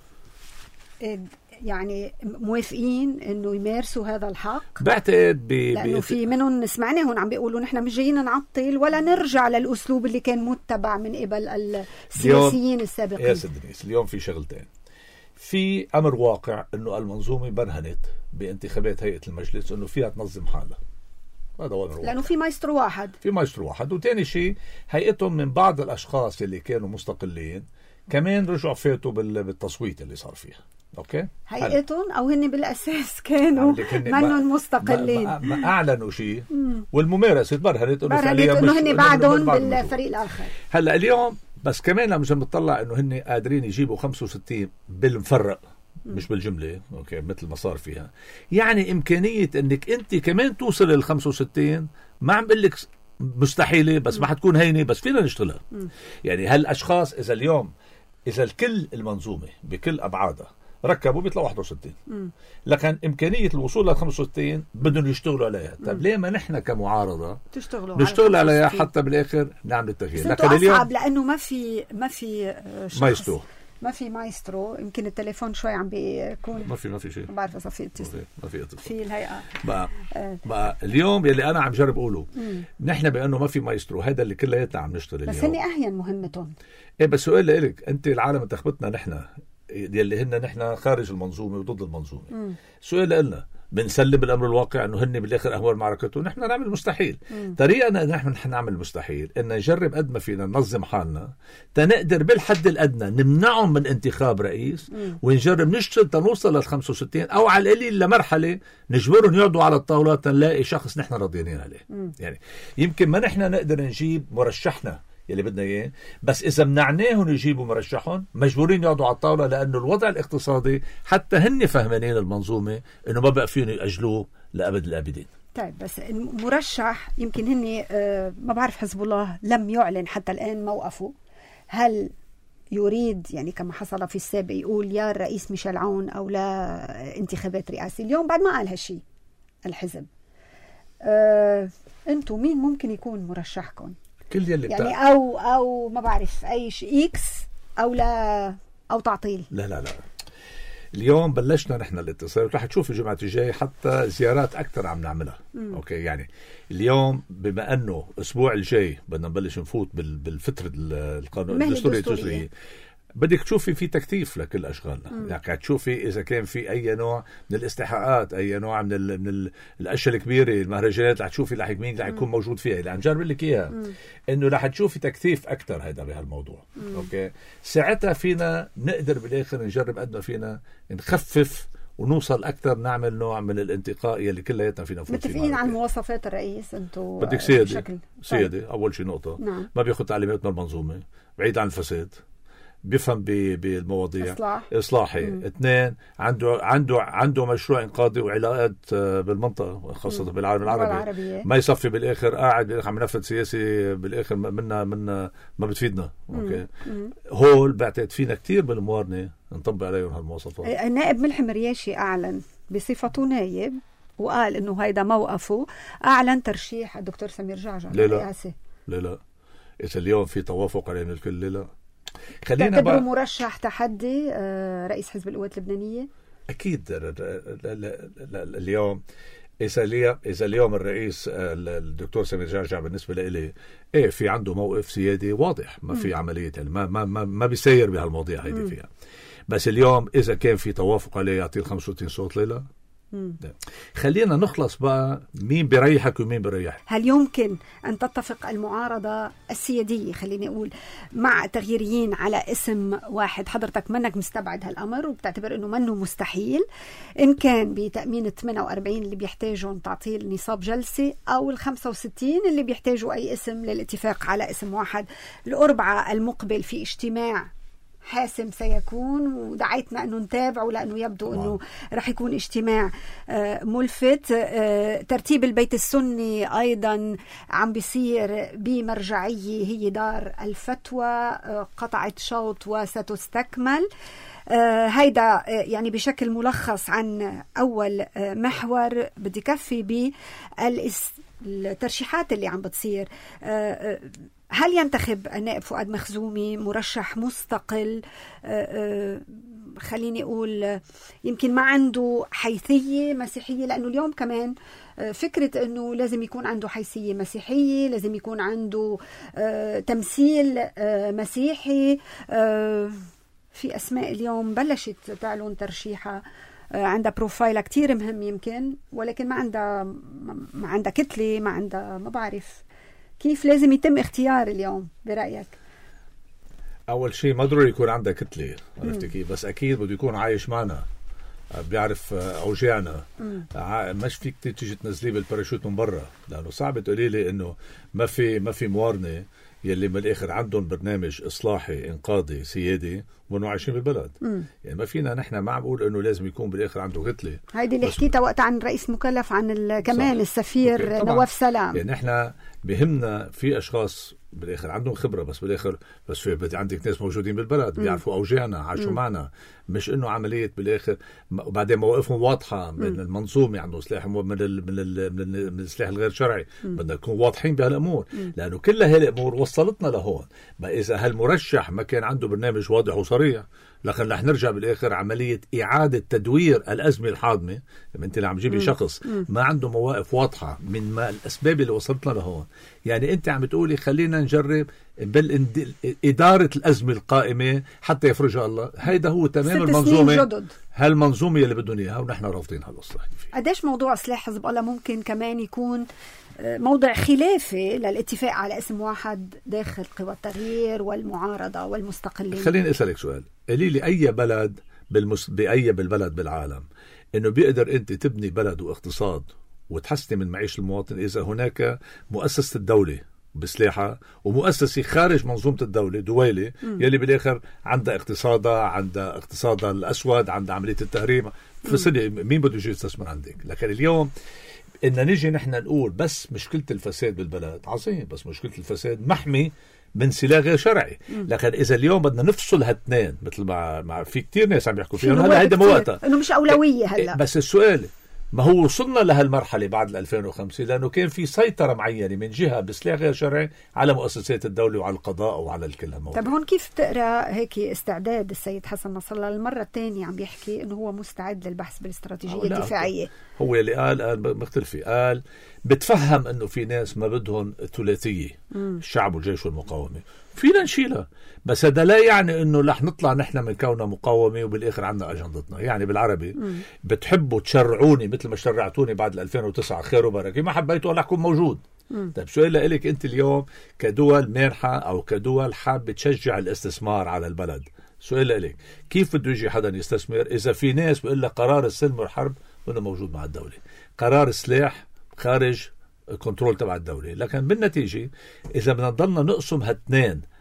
يعني موافقين انه يمارسوا هذا الحق؟ بعتقد ب... لانه في منهم سمعنا هون عم بيقولوا نحن مش جايين نعطل ولا نرجع للاسلوب اللي كان متبع من قبل السياسيين السابقين. يا سيدنيس اليوم في شغلتين. في أمر واقع أنه المنظومة برهنت بانتخابات هيئة المجلس أنه فيها تنظم حالها، هذا هو الواقع. لأنه في مايسترو واحد في مايسترو واحد وتاني شيء هيئتهم من بعض الأشخاص اللي كانوا مستقلين كمان رجعوا فاتوا بالتصويت اللي صار فيها. أوكي هيئتهم أو هن بالأساس كانوا منهم مستقلين، ما, ما, ما أعلنوا شيء والممارسة برهنت أنه فعليا إنه هن بعدهم بالفريق الآخر. هلأ اليوم بس كمان لما نطلع انه هن قادرين يجيبوا خمسة وستين بالمفرق مش بالجمله، اوكي مثل ما صار فيها، يعني امكانيه انك انت كمان توصل لل خمسة وستين ما عم بقول لك مستحيله، بس ما حتكون هينه، بس فينا نشتغلها. يعني هالاشخاص اذا اليوم اذا الكل المنظومه بكل ابعادها ركبوا بيطلعوا واحد وستين، لكن إمكانية الوصول لل خمسة وستين بدهم يشتغلوا عليها. طيب ليه ما نحن كمعارضة نشتغل عليها حتى بالآخر نعمل التغيير؟ لكن اليوم لأنه ما في ما في شخص مايسترو ما في مايسترو. يمكن التليفون شوي عم بيكون ما في ما في شيء، ما بعرف إذا في اتصال، ما في اتصال في الهيئة بقى. بقى اليوم يلي أنا عم جرب أقوله نحن بأنه ما في مايسترو، هذا اللي كلياتنا عم نشتغل بس اليوم. هني أهين مهمتهم. إيه بس سؤال لك، أنت العالم انتخبتنا نحن يلي هن نحن خارج المنظومة وضد المنظومة. مم. سؤال لنا بنسلم الأمر الواقع أنه هن بالآخر أهوال معركته، نحن نعمل المستحيل. طريقنا نحن نعمل المستحيل إن نجرب قد ما فينا ننظم حالنا تنقدر بالحد الأدنى نمنعهم من انتخاب رئيس. مم. ونجرب نشتغل تنوصل لل خمسة وستين أو على القليل لمرحلة نجبرهم يقعدوا على الطاولة تنلاقي شخص نحن راضيين عليه. مم. يعني يمكن ما نحن نقدر نجيب مرشحنا يلي بدنا اياه، بس اذا منعناهم يجيبوا مرشحهم مجبورين يقعدوا على الطاوله، لانه الوضع الاقتصادي حتى هن فهمانين المنظومه انه ما بقى فيهم ياجلوه لابد الابدين. طيب بس المرشح يمكن هن آه ما بعرف، حزب الله لم يعلن حتى الان موقفه. هل يريد يعني كما حصل في السابق يقول يا الرئيس ميشيل عون او لا انتخابات رئاسيه؟ اليوم بعد ما قال هالشيء الحزب، آه انتم مين ممكن يكون مرشحكم؟ كل يلي يعني بتاع... او او ما بعرف اي شيء اكس او لا او تعطيل. لا لا لا اليوم بلشنا نحن الاتصال، رح تشوف الجمعة الجاي حتى زيارات اكثر عم نعملها. مم. اوكي يعني اليوم بما انه الاسبوع الجاي بدنا نبلش نفوت بالفترة القانون الدستوري الدستوري بدك تشوفي في تكثيف لكل اشغالنا. يعني تشوفي اذا كان في اي نوع من الاستحقاقات، اي نوع من ال من ال الاشياء الكبيره، المهرجانات رح تشوفي رح مين رح يكون موجود فيها. اللي عم جرب لك اياها انه رح تشوفي تكثيف اكثر هذا بهالموضوع. مم. اوكي ساعتها فينا نقدر بالاخر نجرب قد ما فينا نخفف ونوصل اكثر، نعمل نوع من الانتقاء اللي كلياتنا فينا نفوت. متفقين عن مواصفات الرئيس انتم؟ بدك سيادة سيادة اول شيء نقطه. نعم. ما بياخذ تعليمات من المنظومه، بعيد عن الفساد، بيفهم بالمواضيع إصلاح. إصلاحي. مم. اثنين عنده عنده عنده مشروع إنقاذي وعلاقات بالمنطقة خاصة مم. بالعالم العربي. العربية. ما يصفي بالآخر قاعد بالآخر عم ينفذ سياسي بالآخر منا منا ما بتفيدنا. مم. أوكي. مم. هول بعتقد فينا كتير بالموارنة نطبق عليهم هالمواصفات. النائب ملحم رياشي أعلن بصفته نايب وقال إنه هيدا موقفه، أعلن ترشيح الدكتور سمير جعجع للرئاسة. لا لا إذا اليوم في توافق علينا الكل لا. خلينا تعتبره بقى مرشح تحدي رئيس حزب القوات اللبنانية؟ أكيد. اليوم إذا اليوم إذا اليوم الرئيس الدكتور سمير جعجع بالنسبة لي إيه في عنده موقف سيادي واضح، ما في عملية ما ما ما, ما بيسير بهالمواضيع هيدي فيها. بس اليوم إذا كان في توافق عليه يعطيه الخمسة وستين صوت ليلة. خلينا نخلص بقى مين بريحك ومين بريحك. هل يمكن أن تتفق المعارضة السيادية خليني أقول مع تغييريين على اسم واحد؟ حضرتك منك مستبعد هالأمر وبتعتبر أنه منه مستحيل، إن كان بتأمين ثمانية وأربعين اللي بيحتاجون تعطيل نصاب جلسة أو ال خمسة وستين اللي بيحتاجوا أي اسم للاتفاق على اسم واحد. الأربعاء المقبل في اجتماع حاسم سيكون ودعيتنا أنه نتابعه لأنه يبدو أنه رح يكون اجتماع ملفت. ترتيب البيت السني أيضا عم بيصير بمرجعية هي دار الفتوى، قطعت شوط وستستكمل. هيدا يعني بشكل ملخص عن أول محور بدي كفي بالترشيحات اللي عم بتصير. هل ينتخب النائب فؤاد مخزومي مرشح مستقل خليني أقول يمكن ما عنده حيثية مسيحية؟ لأنه اليوم كمان فكرة أنه لازم يكون عنده حيثية مسيحية، لازم يكون عنده تمثيل مسيحي. في أسماء اليوم بلشت تعلن ترشيحها عندها بروفايل كتير مهم يمكن، ولكن ما عندها ما عندها كتلة، ما عندها ما بعرف كيف لازم يتم اختيار اليوم برأيك؟ أول شيء ما ضروري يكون عندها كتلة، عرفتي كيف؟ بس أكيد بده يكون عايش معنا، بيعرف أوجاعنا. مش فيك تيجي تنزليه بالباراشوت من برا، لأنه صعب تقولي لي إنه ما في ما في موارنة يلي من الآخر عندهم برنامج إصلاحي إنقاذي سيادي وإنه عايشين بالبلد. مم. يعني ما فينا نحن ما عم بقول إنه لازم يكون بالآخر عنده غتلة. هيدي اللي حكيتها وقت عن رئيس مكلف عن كمان صح. السفير نواف سلام. يعني نحن بهمنا في أشخاص بالآخر عندهم خبرة، بس بالآخر بس في بدي عندك ناس موجودين بالبلد بيعرفوا أوجاعنا، عاشوا معنا، مش إنه عملية بالآخر. وبعدين مواقفهم واضحة من مم. المنظومة، عنده سلاح من ال من ال من, ال من السلاح الغير شرعي. بدنا نكون واضحين بهالأمور، مم. لأنه كل هالأمور وصلتنا لهون. ما إذا هالمرشح ما كان عنده برنامج واضح وصريح، لكن رح نرجع بالآخر عملية إعادة تدوير الأزمة الحاضمة. لما أنت اللي عم جيبي شخص ما عنده مواقف واضحة من ما الأسباب اللي وصلتنا لهون، يعني أنت عم تقولي خلينا نجرب بالإدارة الأزمة القائمة حتى يفرجها الله. هيدا هو تمام المنظومة، هالمنظومة اللي بدهم إياها ونحن رافضين هالإصلاح. قديش موضوع سلاح حزب الله ممكن كمان يكون موضع خلافي للاتفاق على اسم واحد داخل قوى التغيير والمعارضة والمستقلين؟ خليني أسألك سؤال، قولي لي أي بلد بالمس... بأي بالبلد بالعالم إنه بيقدر أنت تبني بلد واقتصاد وتحسن من معيشة المواطن إذا هناك مؤسسة الدولة بسلاحها ومؤسسة خارج منظومة الدولة دويلة يلي بالآخر عندها اقتصادها عندها اقتصادها الأسود، عندها عملية التهريب في سنة. مين بده يجي يستثمر عندك؟ لكن اليوم إن نيجي نحن نقول بس مشكلة الفساد بالبلد عظيم، بس مشكلة الفساد محمي من سلاح غير شرعي. لكن إذا اليوم بدنا نفصل هالاثنين مثل ما, ما في كتير ناس عم يحكوا فيها هلا هيدا موقتها إنه مش أولوية هلا. بس السؤال ما هو وصلنا لهالمرحلة بعد ألفين وخمسة لأنه كان في سيطرة معينة من جهة بسلاح غير شرعي على مؤسسات الدولة وعلى القضاء وعلى الكل هالموضوع. طب هون كيف تقرأ هيك استعداد السيد حسن نصر الله المرة الثانية عم بيحكي إنه هو مستعد للبحث بالاستراتيجية الدفاعية؟ هو اللي قال قال مختلفة، قال بتفهم إنه في ناس ما بدهم ثلاثية الشعب والجيش والمقاومة، فينا نشيلها، بس هذا لا يعني انه رح نطلع نحن من كوننا مقاومه وبالاخر عندنا اجندتنا. يعني بالعربي مم. بتحبوا تشرعوني مثل ما شرعتوني بعد ألفين وتسعة، خير وبركه، ما حبيتوا ولا اكون موجود. مم. طيب سؤال لك انت اليوم كدول مانحه او كدول حابه تشجع الاستثمار على البلد، سؤال لك كيف بده يجي حدا يستثمر اذا في ناس بيقول لك قرار السلم والحرب انه موجود مع الدوله، قرار السلاح خارج كنترول تبع الدوله. لكن بالنتيجه اذا بدنا نضلنا نقسم هالاثنين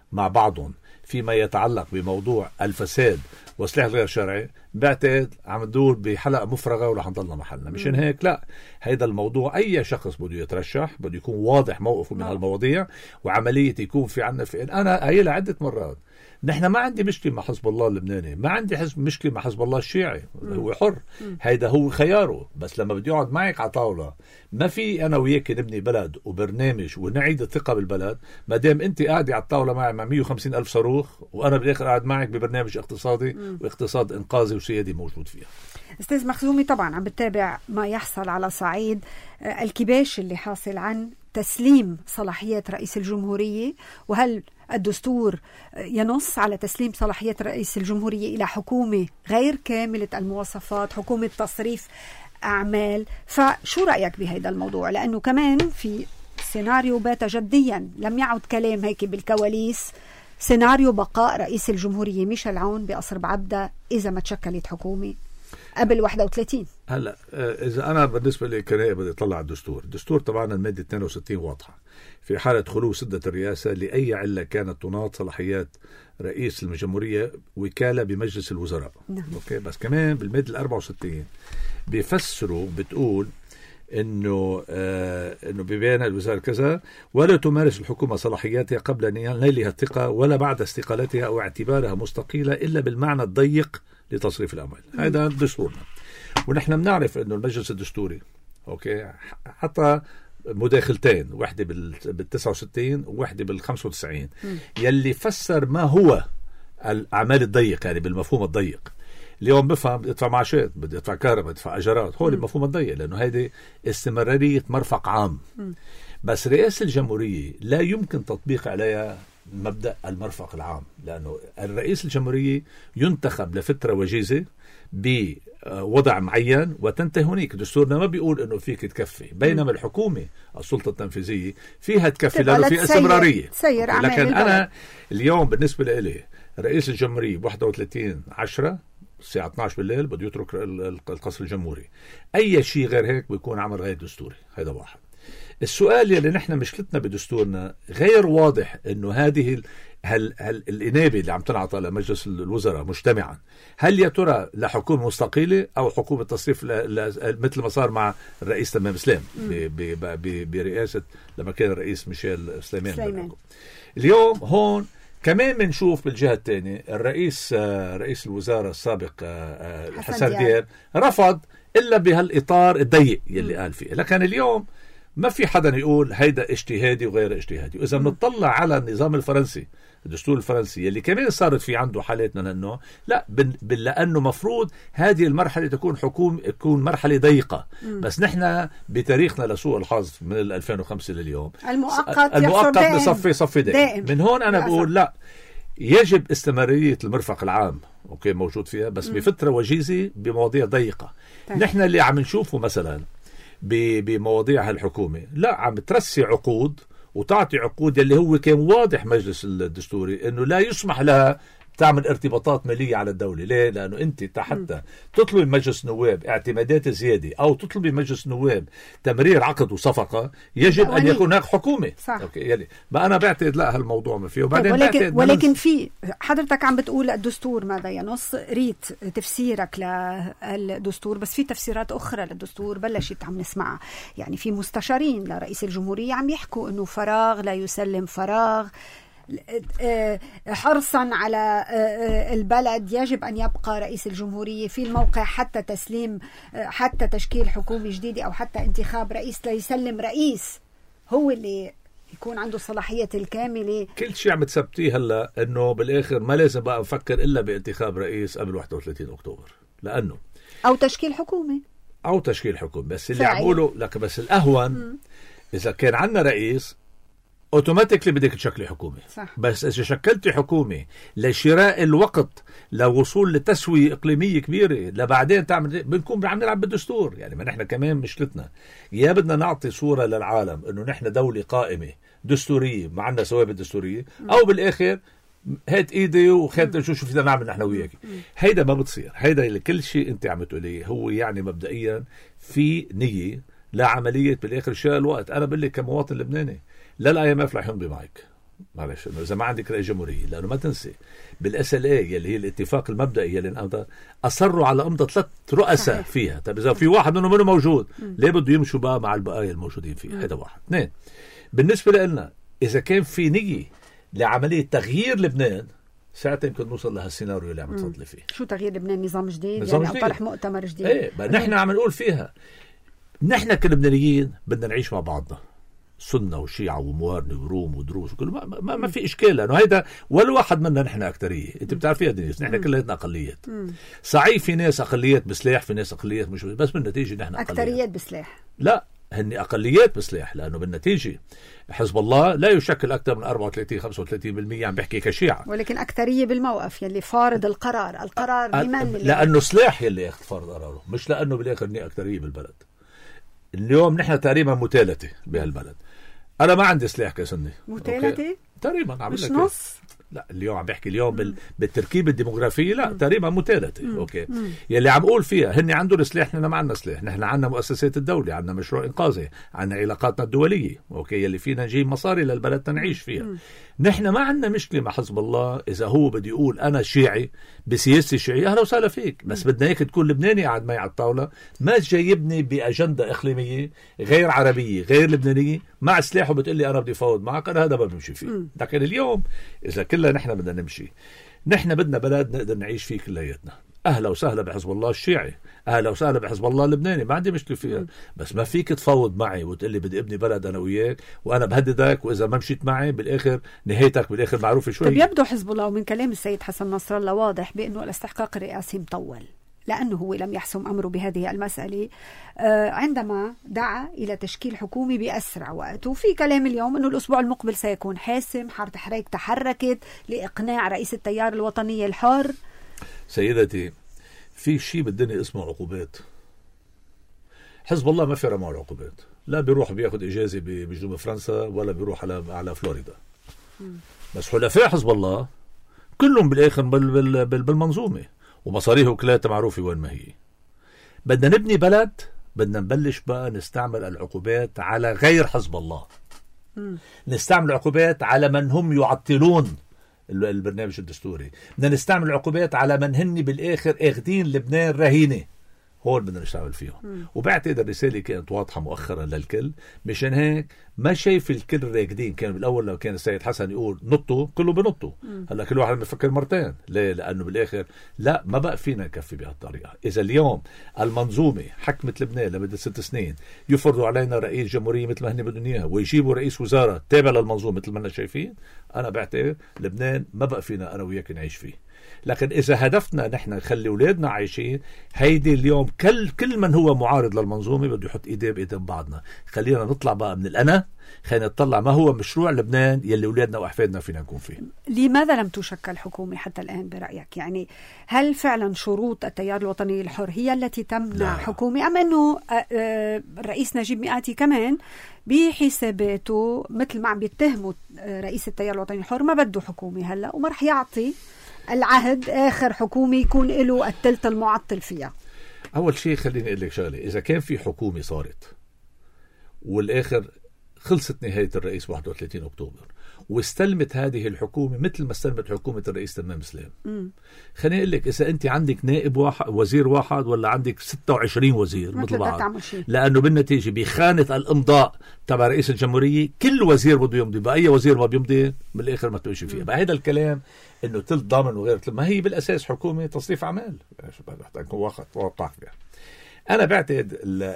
مع بعضهم فيما يتعلق بموضوع الفساد والسلاح غير شرعي، بعتقد عم ندور بحلقة مفرغة ولا حنضلنا محلنا. مشان هيك لا، هيدا الموضوع أي شخص بده يترشح بده يكون واضح موقفه من هالمواضيع، وعملية يكون في عنا في أنا قايلها عدة مرات، نحن ما عندي مشكلة مع حزب الله اللبناني، ما عندي حزب مشكلة مع حزب الله الشيعي، هو حر، هيدا هو خياره. بس لما بدي يقعد معك على طاولة، ما في أنا وياك نبني بلد وبرنامج ونعيد الثقة بالبلد ما دام أنت قاعدة على الطاولة معي مع مية وخمسين ألف صاروخ، وأنا بالآخر قاعد معك ببرنامج اقتصادي م. واقتصاد إنقاذي وسيادي موجود فيها. أستاذ مخزومي، طبعا عم بتابع ما يحصل على صعيد الكباش اللي حاصل عن تسليم صلاحيات رئيس الجمهورية، وهل الدستور ينص على تسليم صلاحيات رئيس الجمهورية إلى حكومة غير كاملة المواصفات، حكومة تصريف أعمال. فشو رأيك بهذا الموضوع؟ لأنه كمان في سيناريو بات جديا، لم يعد كلام هيك بالكواليس، سيناريو بقاء رئيس الجمهورية ميشيل عون بقصر بعبدة إذا ما تشكلت حكومة قبل واحد وثلاثين. هلا اذا انا بالنسبه لي كنائب بدي اطلع على الدستور، الدستور طبعا الماده اثنين وستين واضحه، في حاله خلو سده الرئاسه لاي عله كانت تناط صلاحيات رئيس الجمهوريه وكاله بمجلس الوزراء. نعم. اوكي، بس كمان بالماده الأربعة وستين بيفسروا بتقول انه آه انه ببيان الوزاره كذا، ولا تمارس الحكومه صلاحياتها قبل نيلها الثقه ولا بعد استقالتها او اعتبارها مستقيله الا بالمعنى الضيق لتصريف الاموال. هذا دستورنا، ونحن بنعرف انه المجلس الدستوري اوكي حتى مداخلتين، واحده بال تسعة وستين وواحده بال خمسة وتسعين، يلي فسر ما هو الاعمال الضيق، يعني بالمفهوم الضيق. اليوم بفهم بدي ادفع معاشات، بدي ادفع كهرباء، بدي ادفع اجارات، هو المفهوم الضيق، لانه هيدي استمراريه مرفق عام. م. بس رئاسه الجمهوريه لا يمكن تطبيق عليها مبدا المرفق العام، لانه الرئيس الجمهوريه ينتخب لفتره وجيزه بوضع معين وتنتهي هناك. دستورنا ما بيقول انه فيك تكفي، بينما الحكومه السلطه التنفيذيه فيها تكفي لانه في استمراريه. لكن انا اليوم بالنسبه لي رئيس الجمهوريه ب واحد وثلاثين عشرة الساعة اثني عشر بالليل بده يترك القصر الجمهوري، أي شيء غير هيك بيكون عمل غير دستوري. هذا واحد. السؤال يلي نحن مشكلتنا بدستورنا غير واضح، إنه هذه هل هل الإنابة اللي عم تنعطى لمجلس الوزراء مجتمعا، هل يا ترى لحكومة مستقلة أو حكومة تصريف مثل ما صار مع الرئيس تمام إسلام برئاسة لما كان الرئيس ميشيل سليمان, سليمان. اليوم هون كمان بنشوف بالجهة الثانية الرئيس رئيس الوزراء السابق حسن دياب رفض إلا بهالإطار الضيق يلي قال فيه. لكن اليوم ما في حدا يقول هيدا اجتهادي وغير اجتهادي. وإذا بنطلع على النظام الفرنسي، الدستور الفرنسي اللي كمان صارت في عنده حالاتنا، لأنه لا لأنه مفروض هذه المرحلة تكون حكومة تكون مرحلة ضيقة. م. بس نحن بتاريخنا لسوء الحظ من ألفين وخمسة لليوم المؤقت المؤقت بصفي صفي دائم. دائم. من هون أنا بقول لا، يجب استمرارية المرفق العام اوكي موجود فيها، بس م. بفترة وجيزة بمواضيع ضيقة. طيب. نحن اللي عم نشوفه مثلا بمواضيع هالحكومة لا عم ترسي عقود وتعطي عقود اللي هو كان واضح مجلس الدستوري انه لا يسمح لها تعمل ارتباطات مالية على الدولة. ليه؟ لأنه أنت حتى تطلب مجلس نواب اعتمادات زيادة أو تطلب مجلس نواب تمرير عقد وصفقة، يجب أن يكون هناك حكومة. صح. أوكي. يعني ما أنا بعتقد لا هالموضوع ما فيه. وبعدين ولكن, ولكن في حضرتك عم بتقول الدستور ماذا ينص، ريت تفسيرك للدستور، بس في تفسيرات أخرى للدستور بلشت عم نسمعها. يعني في مستشارين لرئيس الجمهورية عم يحكوا أنه فراغ لا يسلم فراغ، حرصا على البلد يجب أن يبقى رئيس الجمهورية في الموقع حتى تسليم حتى تشكيل حكومة جديدة أو حتى انتخاب رئيس، لا يسلم رئيس هو اللي يكون عنده الصلاحية الكاملة. كل شيء عم تثبتيه هلا انه بالاخر ما لازم بقى نفكر الا بانتخاب رئيس قبل واحد وثلاثين أكتوبر، لانه او تشكيل حكومة او تشكيل حكومة بس اللي عموله لك. بس الاهون م. اذا كان عندنا رئيس اوتوماتيكلي بدك تشكلي حكومة. صح. بس اذا شكلتي حكومة لشراء الوقت لوصول لتسوية اقليمية كبيرة لبعدين تعمل، بنكون عم نلعب بالدستور. يعني ما نحن كمان مشكلتنا يا بدنا نعطي صورة للعالم انه نحن دولة قائمة دستورية ما عندنا ثوابت دستورية، او بالاخر هات ايدي وخيط شو شو فينا نعمل نحن وياك. هيدا ما بتصير. هيدا كل شيء انت عم تقوليه هو يعني مبدئيا في نية لعملية بالاخر شراء الوقت. انا بقول لك كمواطن لبناني لا الاي ام اف رح يمضي معك، معلش انه اذا ما عندك رئيس جمهوريه، لانه ما تنسي بالاس ال اي اللي هي الاتفاق المبدئي اللي انقضى اصروا على امضاء ثلاث رؤساء فيها. طيب اذا في واحد منهم منه موجود م. ليه بده يمشوا بقى مع البقايا الموجودين فيها؟ هذا واحد. اثنين، بالنسبه لنا اذا كان في نيه لعمليه تغيير لبنان ساعتها يمكن نوصل لهالسيناريو اللي عم تفضلي فيه. شو تغيير لبنان؟ نظام جديد نظام يعني جديد. او طرح مؤتمر جديد؟ ايه نحن عم نقول فيها نحن كلبنانيين بدنا نعيش مع بعضنا، سنة وشيعة وموارنة وروم ودروز وكل ما, ما, ما في إشكال، لأنه هيدا ولا واحد منا نحن أكترية. أنت بتعرفيها دنيس، نحن كلنا أقليات. صحيح في ناس أقليات بسلاح، في ناس أقليات مش بس بالنتيجة نحن أقليات. أكتريات بسلاح؟ لا، هن أقليات بسلاح، لأنه بالنتيجة حزب الله لا يشكل أكثر من أربعة وثلاثين خمسة وثلاثين بالمئة عم بحكي كشيعة، ولكن أكترية بالموقف يلي فارض القرار. القرار لمن؟ لأنه سلاح يلي ياخذ فرض قراره، مش لأنه بالآخر إني أكترية بالبلد. اليوم نحن تقريبا متالتة بهالبلد. أنا ما عندي سلاح كسني. متالتة؟ تقريبا عم مش نص؟ لا اليوم عم بحكي اليوم بال... بالتركيبة الديموغرافية لا تقريبا متالتة. أوكي مم. يلي عم أقول فيها هن عندهم سلاح، نحن ما عندنا سلاح. نحن عندنا مؤسسات الدولة، عندنا مشروع إنقاذي، عندنا علاقاتنا الدولية أوكي يلي فينا نجيب مصاري للبلد تنعيش فيها. مم. نحن ما عندنا مشكلة مع حزب الله إذا هو بده يقول أنا شيعي بسياسة شيعية، أهلا وسهلا فيك، بس بدنا إياك تكون لبناني قاعد معي على الطاولة، ما جايبني بأجندة إقليمية غير عربية غير لبنانية مع سلاح وبتقول لي أنا بدي فاوض معك. أنا هذا ما بمشي فيه. لكن اليوم إذا كلنا نحن بدنا نمشي، نحن بدنا بلد نقدر نعيش فيه كلياتنا. أهلا وسهلا بحزب الله الشيعي، أهلا وسهلا بحزب الله اللبناني، ما عندي مشكلة فيها. بس ما فيك تفاوض معي وتقول لي بدي ابني بلد أنا وياك وأنا بهددك، وإذا ما مشيت معي بالآخر نهايتك بالآخر معروفة شوي. طيب يبدو حزب الله ومن كلام السيد حسن نصر الله واضح بأنه الاستحقاق الرئاسي مطول، لأنه هو لم يحسم أمره بهذه المسألة عندما دعا إلى تشكيل حكومي بأسرع وقت. وفي كلام اليوم أنه الأسبوع المقبل سيكون حاسم. حارة حريك تحركت لإقناع رئيس التيار الوطني الحر. سيدتي، في شيء بالدنيا اسمه عقوبات. حزب الله ما في رمى العقوبات، لا بيروح بياخد إجازة بجنوب فرنسا ولا بيروح على على فلوريدا. بس حلفاء حزب الله كلهم بالآخر بالمنظومة ومصاريه كلها معروفة وين ما هي. بدنا نبني بلد، بدنا نبلش بقى نستعمل العقوبات على غير حزب الله. م. نستعمل العقوبات على من هم يعطلون البرنامج الدستوري، بدنا نستعمل العقوبات على من هن بالآخر اخدين لبنان رهينة. هون بدنا نشتغل فيهم. م. وبعتقد الرسالة كانت واضحة مؤخرا للكل، مشان هيك ما شايف الكل راكدين. كان بالأول لو كان السيد حسن يقول نطوا كله بنطوا، هلا كل واحد بفكر مرتين. ليه؟ لأنه بالآخر لا ما بقى فينا نكفي بهالطريقة. إذا اليوم المنظومة حكمت لبنان لمدة ست سنين يفرضوا علينا رئيس جمهورية مثل ما هن بدهم إياها ويجيبوا رئيس وزارة تابع للمنظومة مثل ما شايفين، أنا بعتقد لبنان ما بقى فينا أنا وياك نعيش فيه. لكن إذا هدفنا نحن نخلي أولادنا عايشين، هيدي اليوم كل كل من هو معارض للمنظومة بده يحط إيديه بإيدين بعضنا. خلينا نطلع بقى من الأنا، خلينا نطلع ما هو مشروع لبنان يلي أولادنا وأحفادنا فينا نكون فيه. لماذا لم تشكل حكومة حتى الآن برأيك؟ يعني هل فعلا شروط التيار الوطني الحر هي التي تمنع لا. حكومة، أم أنه الرئيس نجيب مئاتي كمان بحساباته مثل ما عم بيتهموا رئيس التيار الوطني الحر ما بده حكومة هلأ وما رح يعطي العهد آخر حكومة يكون له الثلث المعطل فيها؟ أول شيء خليني أقول لك شغلة، إذا كان في حكومة صارت والآخر خلصت نهاية الرئيس واحد وثلاثين أكتوبر واستلمت هذه الحكومة مثل ما استلمت حكومة الرئيس تمام سلام، خليني أقول لك إذا أنت عندك نائب واحد وزير واحد ولا عندك ستة وعشرين وزير مثل بعض، لأنه بالنتيجة بخانة الإمضاء تبع رئيس الجمهورية كل وزير بده يمضي، بأي وزير ما بيمضي بالآخر ما تمشي فيها. بقى هذا الكلام إنه تلت ضامن وغير تلت، ما هي بالأساس حكومة تصريف أعمال. نكون واخد وقع فيها. أنا بعتقد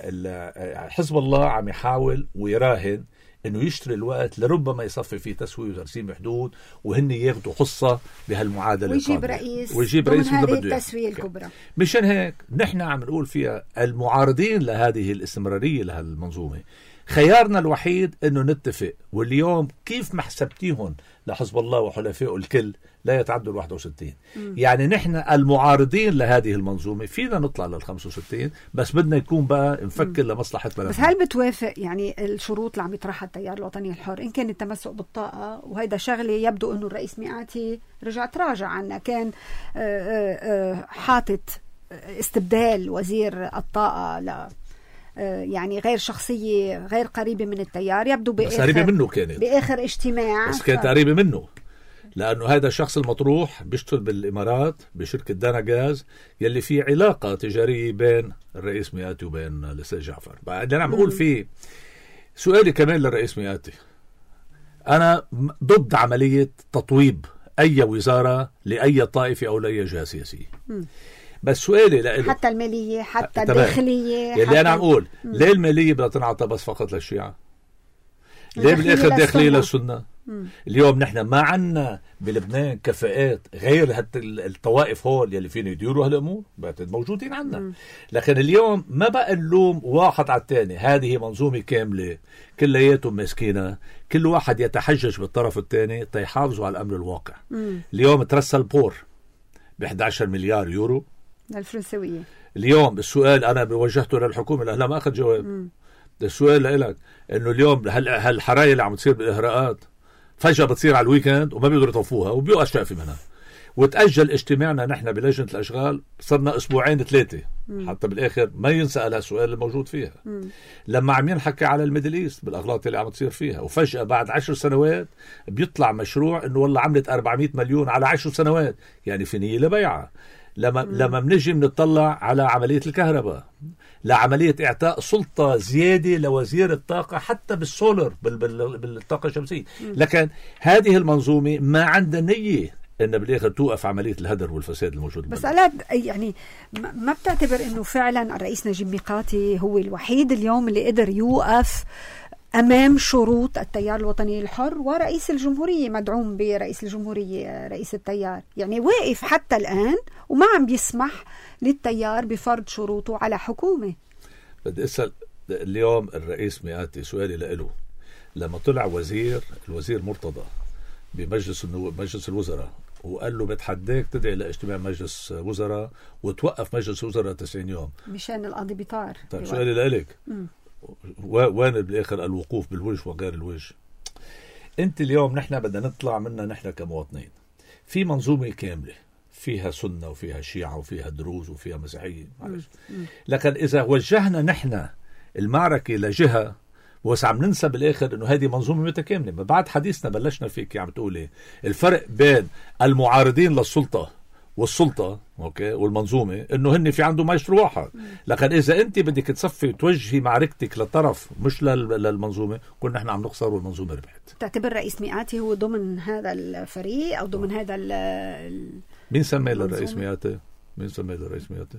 حزب الله عم يحاول ويراهن إنه يشتري الوقت لربما يصفي فيه تسوية وترسيم حدود وهن ياخدوا حصة بهالمعادلة ويجيب رئيس ويجيب رئيس من هذه التسوية الكبرى. مشان هيك نحن عم نقول فيها المعارضين لهذه الاستمرارية لهالمنظومة خيارنا الوحيد إنه نتفق. واليوم كيف ما حسبتيهم لحزب الله وحلفائه الكل لا يتعدوا الواحد وستين. م. يعني نحن المعارضين لهذه المنظومة فينا نطلع للخمسة وستين، بس بدنا يكون بقى نفكر م. لمصلحة بلدنا. بس هل بتوافق يعني الشروط اللي عم يطرحها التيار الوطني الحر إن كان التمسك بالطاقة؟ وهيدا شغلة يبدو إنه الرئيس مئاتي رجع تراجع عنها، كان حاطط استبدال وزير الطاقة ل يعني غير شخصية غير قريبة من التيار، يبدو بآخر قريبة منه كانت بآخر اجتماع بس كانت ف... قريبة منه، لأنه هذا الشخص المطروح بيشتغل بالإمارات بشركة دانا غاز يلي في علاقة تجارية بين الرئيس مئاتي وبين الأستاذ جعفر. بعد أنا عم بقول فيه سؤالي كمان للرئيس مئاتي، أنا ضد عملية تطويب أي وزارة لأي طائفة أو لأي جهة سياسية، بس سؤالي لأله حتى المالية حتى الداخلية يلي حتى... أنا عم أقول ليه المالية بدها تنعطى بس فقط للشيعة؟ ليه بالآخر داخلية للسنة؟ اليوم نحن ما عنا بلبنان كفاءات غير حتى الطوائف هول يلي فين يديروا هالأمور بعتقد موجودين عنا، لكن اليوم ما بقى اللوم واحد على الثاني، هذه منظومة كاملة كلياتهم مسكينة، كل واحد يتحجج بالطرف الثاني تيحافظوا على الأمر الواقع. مم. اليوم ترسل بور ب إحدى عشر مليار يورو الفرنسوية. اليوم السؤال أنا بوجهته للحكومة لأنها ما أخذ جواب. مم. السؤال لك إنه اليوم هالحراية اللي عم تصير بالإهراءات فجأة بتصير على الويكند وما بيقدروا يطوفوها وبيوقع شافي منها، وتأجل اجتماعنا نحن بلجنة الأشغال صرنا أسبوعين ثلاثة حتى بالآخر ما ينسأل هالسؤال الموجود فيها. مم. لما عم ينحكي على الميدل إيست بالأغلاط اللي عم تصير فيها، وفجأة بعد عشر سنوات بيطلع مشروع إنه والله عملت أربعمائة مليون على عشر سنوات، يعني في نية لبيعها. لما مم. لما بنجي بنطلع على عملية الكهرباء، لعملية إعطاء سلطة زيادة لوزير الطاقة حتى بالسولر بالطاقة الشمسية، لكن هذه المنظومة ما عندها نية إن بالآخر توقف عملية الهدر والفساد الموجود. بس ألا يعني ما بتعتبر إنه فعلا الرئيس نجيب ميقاتي هو الوحيد اليوم اللي قدر يوقف أمام شروط التيار الوطني الحر، ورئيس الجمهورية مدعوم برئيس الجمهورية رئيس التيار، يعني واقف حتى الآن وما عم بيسمح للتيار بفرض شروطه على حكومة. بدي أسأل اليوم الرئيس مئاتي سؤالي لإله، لما طلع وزير الوزير مرتضى بمجلس مجلس الوزراء وقال له بتحداك تدعي لاجتماع مجلس وزراء وتوقف مجلس وزراء تسعين يوم مشان القاضي بيطار. طيب سؤالي لإلك، وين بالاخر الوقوف بالوجه وغير الوجه؟ انت اليوم نحن بدنا نطلع منا نحن كمواطنين في منظومه كامله فيها سنه وفيها شيعه وفيها دروز وفيها مسيحيين، معلش، لكن اذا وجهنا نحن المعركه لجهه بس عم ننسى بالاخر انه هذه منظومه متكامله. ما بعد حديثنا بلشنا فيك عم تقولي الفرق بين المعارضين للسلطه والسلطة اوكي والمنظومة انه هن في عنده مشروع واحد، لكن اذا انت بدك تصفي توجهي معركتك لطرف مش للمنظومة كنا احنا عم نخسر والمنظومة ربحت. تعتبر رئيس مئاتي هو ضمن هذا الفريق او ضمن هذا ال مين سمى للرئيس مئاتي؟ مين سمى للرئيس مئاتي؟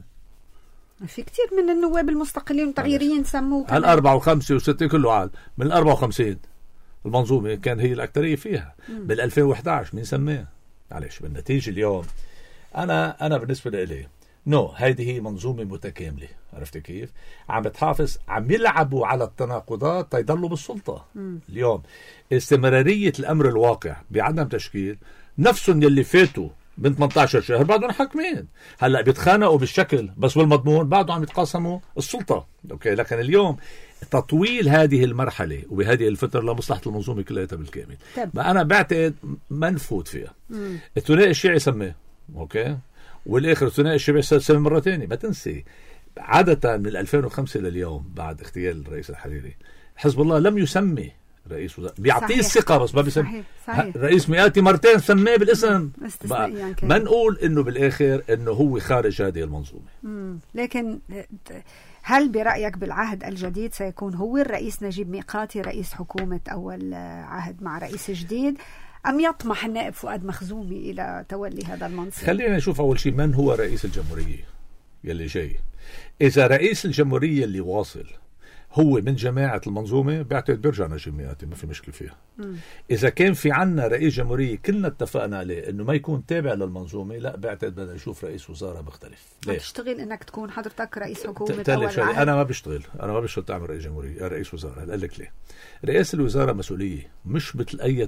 في كتير من النواب المستقلين والتغييريين سموه. هل أربعة وخمسة وستة كله عال من الأربعة وخمسين المنظومة كان هي الأكترية فيها. بال ألفين وإحدى عشر مين سماه؟ معلش بالنتيجة اليوم أنا أنا بالنسبة لي نو هذه هي منظومة متكاملة، عرفت كيف؟ عم بتحافظ عم يلعبوا على التناقضات تيضلوا بالسلطة. مم. اليوم استمرارية الأمر الواقع بعدم تشكيل نفسهم يلي فاتوا من ثمانية عشر شهر بعدهم حاكمين، هلا بيتخانقوا بالشكل بس بالمضمون بعدهم عم يتقاسموا السلطة. أوكي، لكن اليوم تطويل هذه المرحلة وبهذه الفترة لمصلحة المنظومة كلها بالكامل. ما أنا بعتقد ما نفوت فيها. مم. الثنائي الشيعي سماه اوكي، والاخر الثنائي الشيعي سمى مرة ثانية. ما تنسي عادة من ألفين وخمسة لليوم بعد اغتيال الرئيس الحريري حزب الله لم يسمي رئيس وزراء، بيعطيه الثقة بس ما بيسمي. رئيس مئاتي مرتين سماه بالاسم، ما نقول انه بالاخر انه هو خارج هذه المنظومة. مم. لكن هل برأيك بالعهد الجديد سيكون هو الرئيس نجيب ميقاتي رئيس حكومة أول عهد مع رئيس جديد، أم يطمح النائب فؤاد مخزومي إلى تولي هذا المنصب؟ خلينا نشوف أول شيء من هو رئيس الجمهورية يلي جاي. إذا رئيس الجمهورية اللي واصل هو من جماعة المنظومة بعتقد بيرجع نجيب مئاتي، ما في مشكلة فيها. مم. إذا كان في عنا رئيس جمهورية كلنا اتفقنا عليه إنه ما يكون تابع للمنظومة، لا بعتقد بدنا نشوف رئيس وزراء مختلف. ليه؟ تشتغل إنك تكون حضرتك رئيس حكومة أول عهد؟ أنا ما بشتغل أنا ما بشتغل تعمل رئيس جمهورية رئيس وزراء. هل قال لك ليه؟ رئيس الوزراء مسؤولية مش مثل أي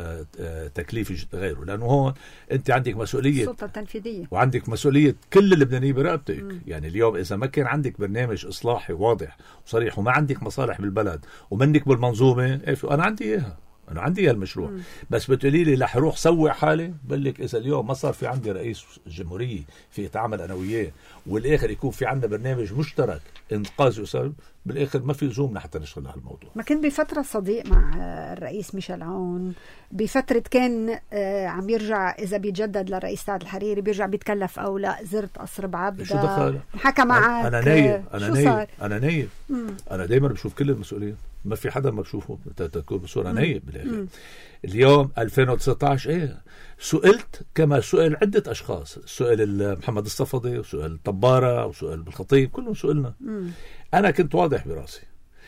تكليف غيره، لأنه هون أنت عندك مسؤولية السلطة التنفيذية وعندك مسؤولية كل اللبنانيين برقبتك. مم. يعني اليوم إذا ما كان عندك برنامج إصلاحي واضح وصريح وما عندك مصالح بالبلد ومنك بالمنظومة، أنا عندي إياها انا عندي هالمشروع. مم. بس بتقولي لي رح اروح سوي حالي، بقول لك اذا اليوم ما صار في عندي رئيس جمهوريه في اتعامل انا وياه والاخر يكون في عندنا برنامج مشترك انقاذ وسلم، بالاخر ما في لزوم حتى نشتغل على الموضوع. ما كنت بفتره صديق مع الرئيس ميشيل عون، بفتره كان عم يرجع اذا بيتجدد للرئيس سعد الحريري بيرجع بيتكلف او لا، زرت قصر بعبده، شو دخل حكى معك، انا نايب انا نايب انا نايب انا دائما بشوف كل المسؤولين، ما في حدا ما بشوفه تكون بصوره نايب بالاخر. اليوم ألفين وتسعة عشر ايه سئلت كما سئل عده اشخاص، سئل محمد الصفدي وسئل طباره وسئل بالخطيب، كلهم سئلنا. مم. انا كنت واضح براسي،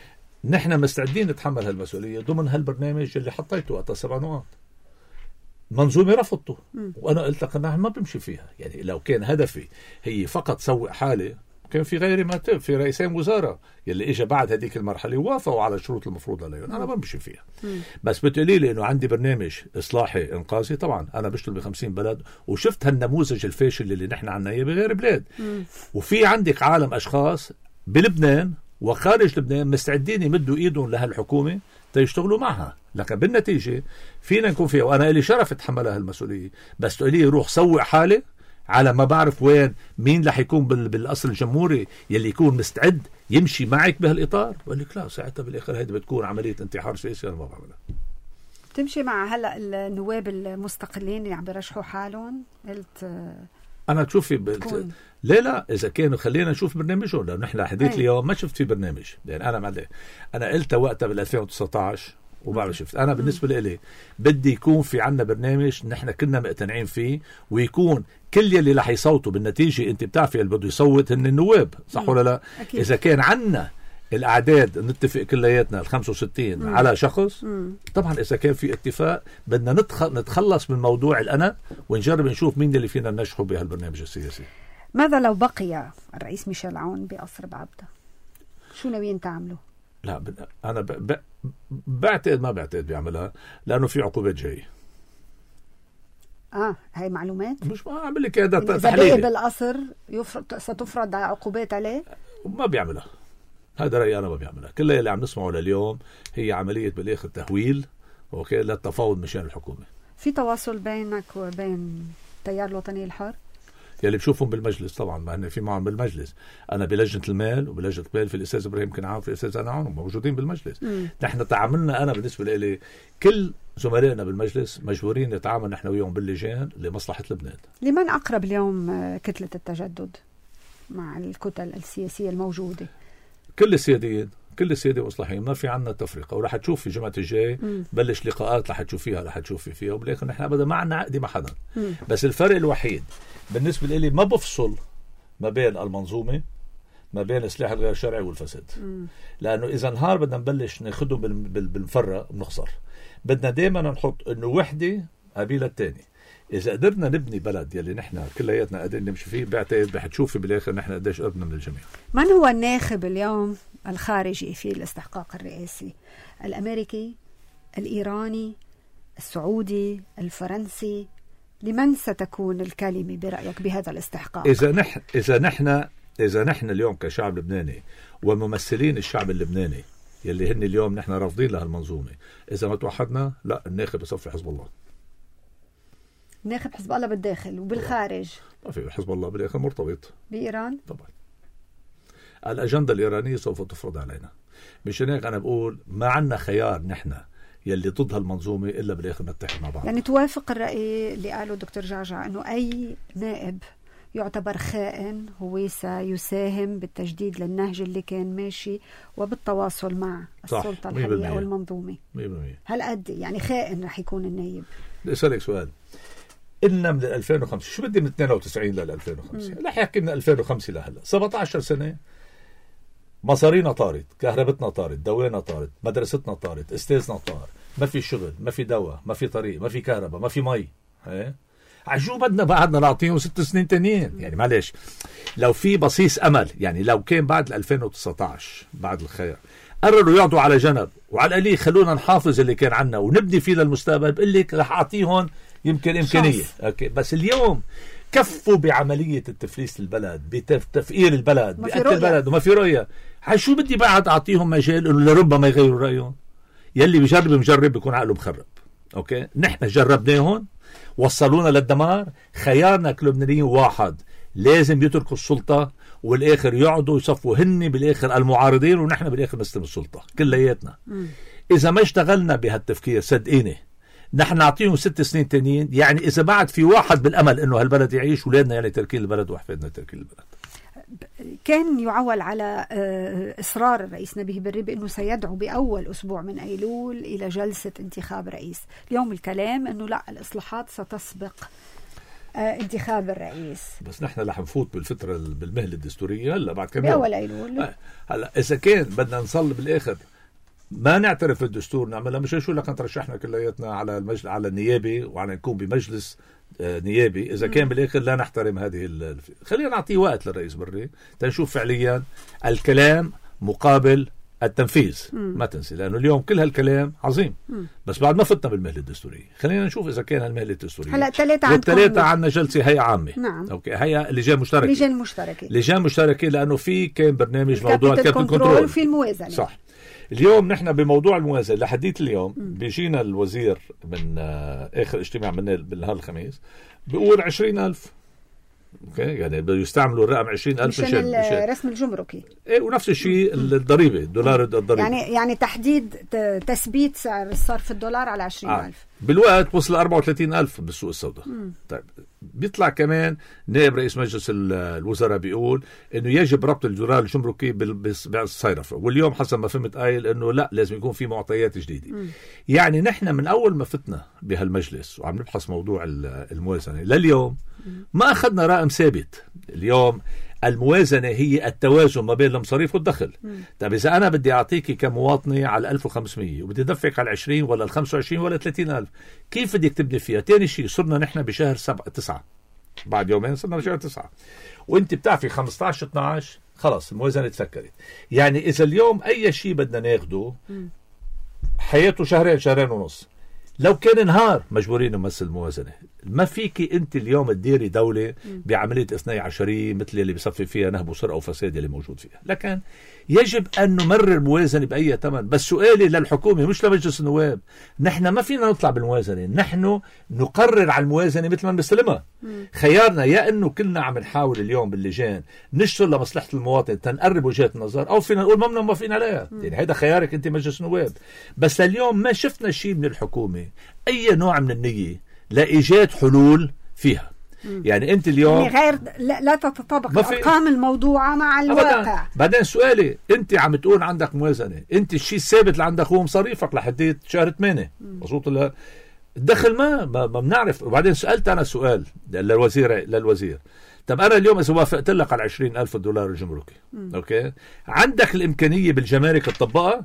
نحن مستعدين نتحمل هالمسؤوليه ضمن هالبرنامج اللي حطيته وقتها سبع نقاط. منظومه رفضته، وانا قلت لك نحن ما بمشي فيها. يعني لو كان هدفي هي فقط سوق حالي كان في غيري ما تب في رئيسين وزراء يلي اجى بعد هذيك المرحله ووافقوا على الشروط المفروضه عليهم، انا بمشي فيها. مم. بس بتقولي لي انه عندي برنامج اصلاحي انقاذي، طبعا انا بشتغل ب خمسين بلد وشفت هالنموذج الفاشل اللي نحن عنا اياه بغير بلاد. مم. وفي عندك عالم اشخاص بلبنان وخارج لبنان مستعدين يمدوا ايدهم لهالحكومه تيشتغلوا معها، لكن بالنتيجه فينا نكون فيها، وانا لي شرف اتحملها هالمسؤوليه. بس تقولي لي روح سوق حالي على ما بعرف وين مين رح يكون بالقصر الجمهوري يلي يكون مستعد يمشي معك بهالاطار، بقول لك لا، ساعتها بالاخر هيدي بتكون عمليه انتحار سياسي انا ما بعملها. بتمشي مع هلا النواب المستقلين اللي عم بيرشحوا حالهم؟ قلت انا تشوفي ب... لا لا اذا كانوا خلينا نشوف برنامجهم، لانه نحن حديث اليوم ما شفت في برنامج. يعني انا معلي انا قلتها وقتها بال ألفين وتسعة عشر وبعد شفت. انا بالنسبه لي بدي يكون في عنا برنامج نحن كنا مقتنعين فيه، ويكون كل يلي رح يصوتوا بالنتيجه، انت بتعرفي اللي بده يصوت هن النواب، صح ولا لا؟ أكيد. اذا كان عنا الاعداد نتفق كلياتنا ال خمسة وستين مم. على شخص، مم. طبعا اذا كان في اتفاق بدنا نتخلص من موضوع الانا ونجرب نشوف مين اللي فينا ننجحه بهالبرنامج السياسي. ماذا لو بقي الرئيس ميشيل عون بقصر بعبده؟ شو ناويين تعملوا؟ لا انا ب... ب... بعتقد ما بعتقد بيعملها، لانه في عقوبات جايه. اه هاي معلومات مش ما عم لك هذا تحليل. اذا بالقصر يفرض ستفرض عقوبات عليه، ما بيعملها. هذا رأيي أنا، ما بيعملها. كل اللي عم نسمعه لليوم هي عملية بالآخر تهويل اوكي للتفاوض مشان الحكومة. في تواصل بينك وبين التيار الوطني الحر؟ يلي بشوفهم بالمجلس طبعا، ما هن في معهم بالمجلس. انا بلجنه المال وبلجنه المال في الاستاذ ابراهيم كنعان في الاستاذ انا عون موجودين بالمجلس. مم. نحن تعاملنا، انا بالنسبه لي كل زملائنا بالمجلس مجبورين نتعامل نحن وياهم باللجان لمصلحه لبنان. لمن اقرب اليوم كتله التجدد مع الكتل السياسيه الموجوده؟ كل السياديين، كل السيادة والإصلاحيين، ما في عنا تفرقة. وراح تشوف في الجمعة الجاي بلش لقاءات رح تشوفيها رح تشوفي فيها، وبالاخر نحن ابدا ما عنا عقد مع حدا. مم. بس الفرق الوحيد بالنسبة لي ما بفصل ما بين المنظومة ما بين السلاح الغير شرعي والفساد. مم. لأنه إذا نهار بدنا نبلش ناخده بالمفرة بنخسر. بدنا دائما نحط إنه وحدة قبيلة الثاني. إذا قدرنا نبني بلد يلي نحن كلياتنا قادرين نمشي فيه، بعتقد رح تشوفي بالاخر نحن قديش قربنا من الجميع. من هو الناخب اليوم الخارجي في الاستحقاق الرئاسي؟ الأمريكي، الإيراني، السعودي، الفرنسي؟ لمن ستكون الكلمة برأيك بهذا الاستحقاق؟ إذا نحن إذا نحن إذا نحن اليوم كشعب لبناني وممثلين الشعب اللبناني يلي هن اليوم نحن رافضين لهالمنظومة، إذا ما توحدنا لا، الناخب يصفي حزب الله. ناخب حزب الله بالداخل وبالخارج؟ ما في. حزب الله بالاخر مرتبط بإيران طبعا. الأجندة الإيرانية سوف تفرض علينا. مش هيك أنا بقول ما عنا خيار نحن يلي ضد هالمنظومة إلا بالآخر نتحد مع بعض. يعني توافق الرأي اللي قاله دكتور جعجع أنه أي نائب يعتبر خائن هو سيساهم بالتجديد للنهج اللي كان ماشي وبالتواصل مع السلطة الحالية أو المنظومة؟ مية بالمية. هل قد يعني خائن رح يكون النائب؟ أسألك سؤال، إلنا من ألفين وخمسة شو بدي من اثنين وتسعين لل ألفين وخمسة؟ رح يحكي من ألفين وخمسة لهلا سبعة عشر سنة. مصارينا طارت، كهربتنا طارت، دوانا طارت، مدرستنا طارت، استاذنا طار، ما في شغل، ما في دواء، ما في طريق، ما في كهرباء، ما في مي. ايه عجو بدنا بعدنا نعطيهم ست سنين تانيين. يعني معلش، لو في بصيص امل، يعني لو كان بعد ألفين وتسعة عشر بعد الخير قرروا يقعدوا على جنب وعلى القليل خلونا نحافظ اللي كان عنا ونبني فيه للمستقبل، بقول لك رح اعطيهم يمكن امكانيه. اوكي بس اليوم كفوا بعمليه التفليس البلد، بتفقير البلد، بقتل البلد، وما في رؤيه. شو بدي بعد اعطيهم مجال انه لربما يغيروا رايهم؟ يلي بيجرب مجرب بيكون عقله مخرب. اوكي نحن جربناهم وصلونا للدمار. خيارنا كلبنانيين واحد، لازم يتركوا السلطة والاخر يقعدوا يصفوا هن بالاخر المعارضين ونحن بالاخر نستلم السلطة كلياتنا. م. اذا ما اشتغلنا بهالتفكير صدقيني نحن نعطيهم ست سنين تانيين، يعني اذا بعد في واحد بالامل انه هالبلد يعيش ولادنا يعني تركين البلد واحفادنا تركين البلد. كان يعول على إصرار الرئيس نبيه بري بأنه سيدعو بأول أسبوع من أيلول إلى جلسة انتخاب رئيس. اليوم الكلام أنه لا، الإصلاحات ستسبق انتخاب الرئيس. بس نحن رح نفوت بالفترة بالمهلة الدستورية هلا بعد كم يوم بأول أيلول. هلا إذا كان بدنا نصل بالآخر ما نعترف بالدستور نعملها، مش شو لك ترشحنا كلياتنا على المجلس على النيابي وعلى نكون بمجلس نيابي إذا كان بالآخر لا نحترم هذه ال... خلينا نعطيه وقت للرئيس بري تنشوف فعليا الكلام مقابل التنفيذ. مم. ما تنسي لأنه اليوم كل هالكلام عظيم. مم. بس بعد ما فتنا بالمهلة الدستورية خلينا نشوف إذا كان هالمهلة الدستورية. هلا ثلاثة والثلاثة عنا جلسة هيئة عامة. نعم. أوكي هيئة لجان مشتركة. لجان مشتركة. لجان مشتركة لأنه في كان برنامج موضوع الكابيتال كنترول وفي الموازنة. صح. اليوم نحن بموضوع الموازنة لحديث اليوم م. بيجينا الوزير من آخر اجتماع من بنهار الخميس بيقول عشرين ألف. اوكي يعني بده يستعملوا الرقم عشرين ألف مشان الرسم الجمركي. ايه ونفس الشيء الضريبه الدولار الضريبه يعني يعني تحديد تثبيت سعر الصرف الدولار على عشرين ألف. آه. بالوقت وصل أربعة وثلاثين ألف بالسوق السوداء. م. طيب بيطلع كمان نائب رئيس مجلس الوزراء بيقول انه يجب ربط الدولار الجمركي بالصيرفه، واليوم حسب ما فهمت قايل انه لا لازم يكون في معطيات جديده. م. يعني نحن من اول ما فتنا بهالمجلس وعم نبحث موضوع الموازنه لليوم ما اخذنا رقم ثابت. اليوم الموازنة هي التوازن ما بين المصاريف والدخل. طيب إذا أنا بدي أعطيكي كمواطنة على ألف وخمسمية وبدي أدفعك على عشرين ولا الخمسة وعشرين ولا ثلاثين ألف، كيف بدك تبني فيها؟ تاني شيء صرنا نحن بشهر سبعة تسعة، بعد يومين صرنا بشهر تسعة وانت بتعرفي خمسة عشر اثنا عشر خلاص الموازنة تسكرت. يعني إذا اليوم أي شيء بدنا ناخده حياته شهرين شهرين ونص، لو كان نهار مجبورين نمثل الموازنة. ما فيكي انت اليوم تديري دولة بعملية اثني عشرية مثل اللي بيصفي فيها نهب وسرقة وفساد اللي موجود فيها، لكن يجب أن نمرر موازنة بأي ثمن. بس سؤالي للحكومة مش لمجلس النواب، نحن ما فينا نطلع بالموازنة، نحن نقرر على الموازنة مثل ما نستلمها. خيارنا يا أنه كلنا عم نحاول اليوم باللجان نشتغل لمصلحة المواطن تنقرب وجهات النظر، أو فينا نقول ما موافقين عليها. يعني هذا خيارك أنت مجلس النواب. بس اليوم ما شفنا شيء من الحكومة أي نوع من النية لإيجاد حلول فيها. مم. يعني انت اليوم يعني غير لا, لا تتطابق الارقام الموضوعه مع الواقع. بعدين سؤالي انت عم تقول عندك موازنه، انت الشيء الثابت اللي عندك هو مصاريفك لحديت شهر ثمانية مظبوط ولا الدخل ما ما بنعرف. وبعدين سالت انا سؤال للوزير للوزير طب انا اليوم اذا وافقت لك على عشرين ألف دولار الجمركي مم. اوكي عندك الامكانيه بالجمارك تطبقها؟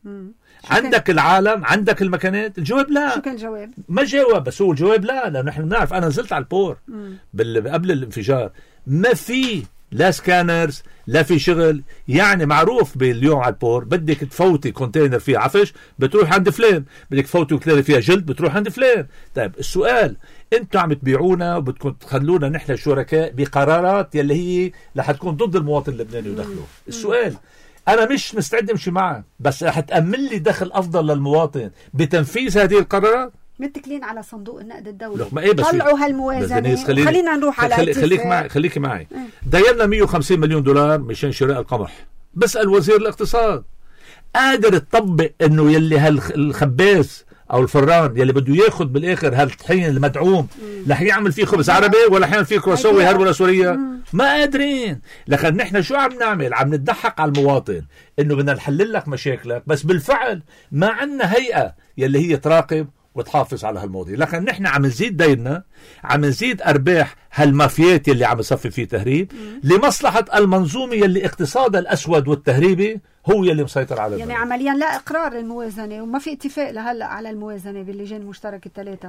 عندك العالم عندك المكانات؟ الجواب لا. شو كان الجواب؟ ما جاوب، بس هو الجواب لا، لأنه نحن بنعرف. أنا نزلت على البور بال... قبل الانفجار ما في لا سكانرز لا في شغل. يعني معروف باليوم على البور بدك تفوتي كونتينر فيه عفش بتروح عند فلان، بدك تفوتي كتير فيها جلد بتروح عند فلان. طيب السؤال انتوا عم تبيعونا وبدكم تخلونا نحن شركاء بقرارات يلي هي رح تكون ضد المواطن اللبناني ودخله. السؤال أنا مش مستعد أمشي معه، بس رح تأمن لي دخل أفضل للمواطن بتنفيذ هذه القرارات. متكلين على صندوق النقد الدولي إيه طلعوا هالموازنة خلينا, خلينا نروح على خلي خليك معي خليك معي دايرنا مية وخمسين مليون دولار مشان شراء القمح. بسأل وزير الاقتصاد قادر تطبق إنه يلي هالخباز او الفران يلي بده ياخذ بالاخر هالطحين المدعوم رح يعمل فيه خبز عربي ولا حيعمل فيه كروسوي هرب ولا سوريا؟ ما قادرين. لكن نحن شو عم نعمل؟ عم نضحك على المواطن انه بدنا نحلل لك مشاكلك، بس بالفعل ما عندنا هيئه يلي هي تراقب وتحافظ على هالموضوع. لكن نحن عم نزيد ديننا، عم نزيد ارباح هالمافيات يلي عم يصفي فيه تهريب لمصلحه المنظومه يلي اقتصادها الاسود والتهريبي هو يلي مسيطر على يعني البلد. عمليا لا اقرار الموازنه وما في اتفاق لهلا على الموازنه باللجان المشتركه الثلاثه.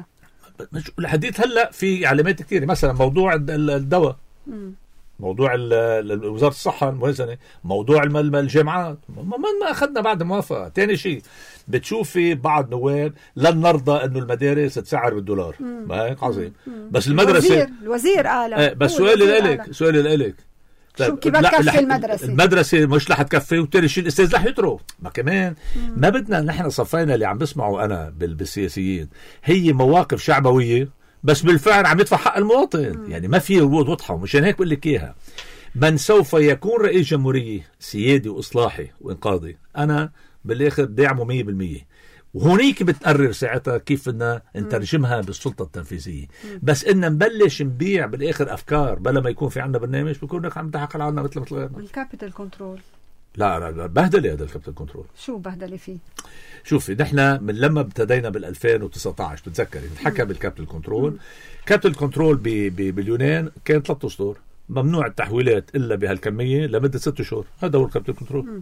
لحديت هلا في علامات كثيره، مثلا موضوع الدواء، موضوع وزاره الصحه الموازنه، موضوع الجامعات ما ما اخذنا بعد موافقه. ثاني شيء بتشوفي بعض نواب لن نرضى انه المدارس تسعر بالدولار. ما هيك عظيم؟ بس المدرسه الوزير الوزير قال آه بس سؤالي لك سؤالي لك شو كيف تكفي المدرسة؟ المدرسة مش رح تكفي، وبالتالي شيء الأستاذ رح يترك. ما كمان مم. ما بدنا نحن صفينا اللي عم بسمعوا أنا بالسياسيين هي مواقف شعبوية، بس بالفعل عم يدفع حق المواطن. مم. يعني ما في وجود واضحة، ومشان هيك بقول لك إياها، من سوف يكون رئيس جمهورية سيادي وإصلاحي وإنقاذي أنا بالآخر داعمه مية بالمية، وهونيك بتقرر ساعتها كيف بدنا نترجمها بالسلطة التنفيذية. مم. بس إن نبلش نبيع بالآخر أفكار بلا ما يكون في عنا برنامج، بكون عم تحقل عنا مثل مثل غيرنا. الكابيتال كنترول لا لا بهدلة هذا الكابيتال كنترول. شو بهدلة فيه؟ شوفي نحن من لما ابتدينا بالألفين وتسعة عشر بتذكري نحكى بالكابيتال كنترول. كابيتال كنترول باليونان كان ثلاثة أسطور، ممنوع التحويلات إلا بهالكمية لمدة ست شهور. هذا هو الكابيتال كنترول.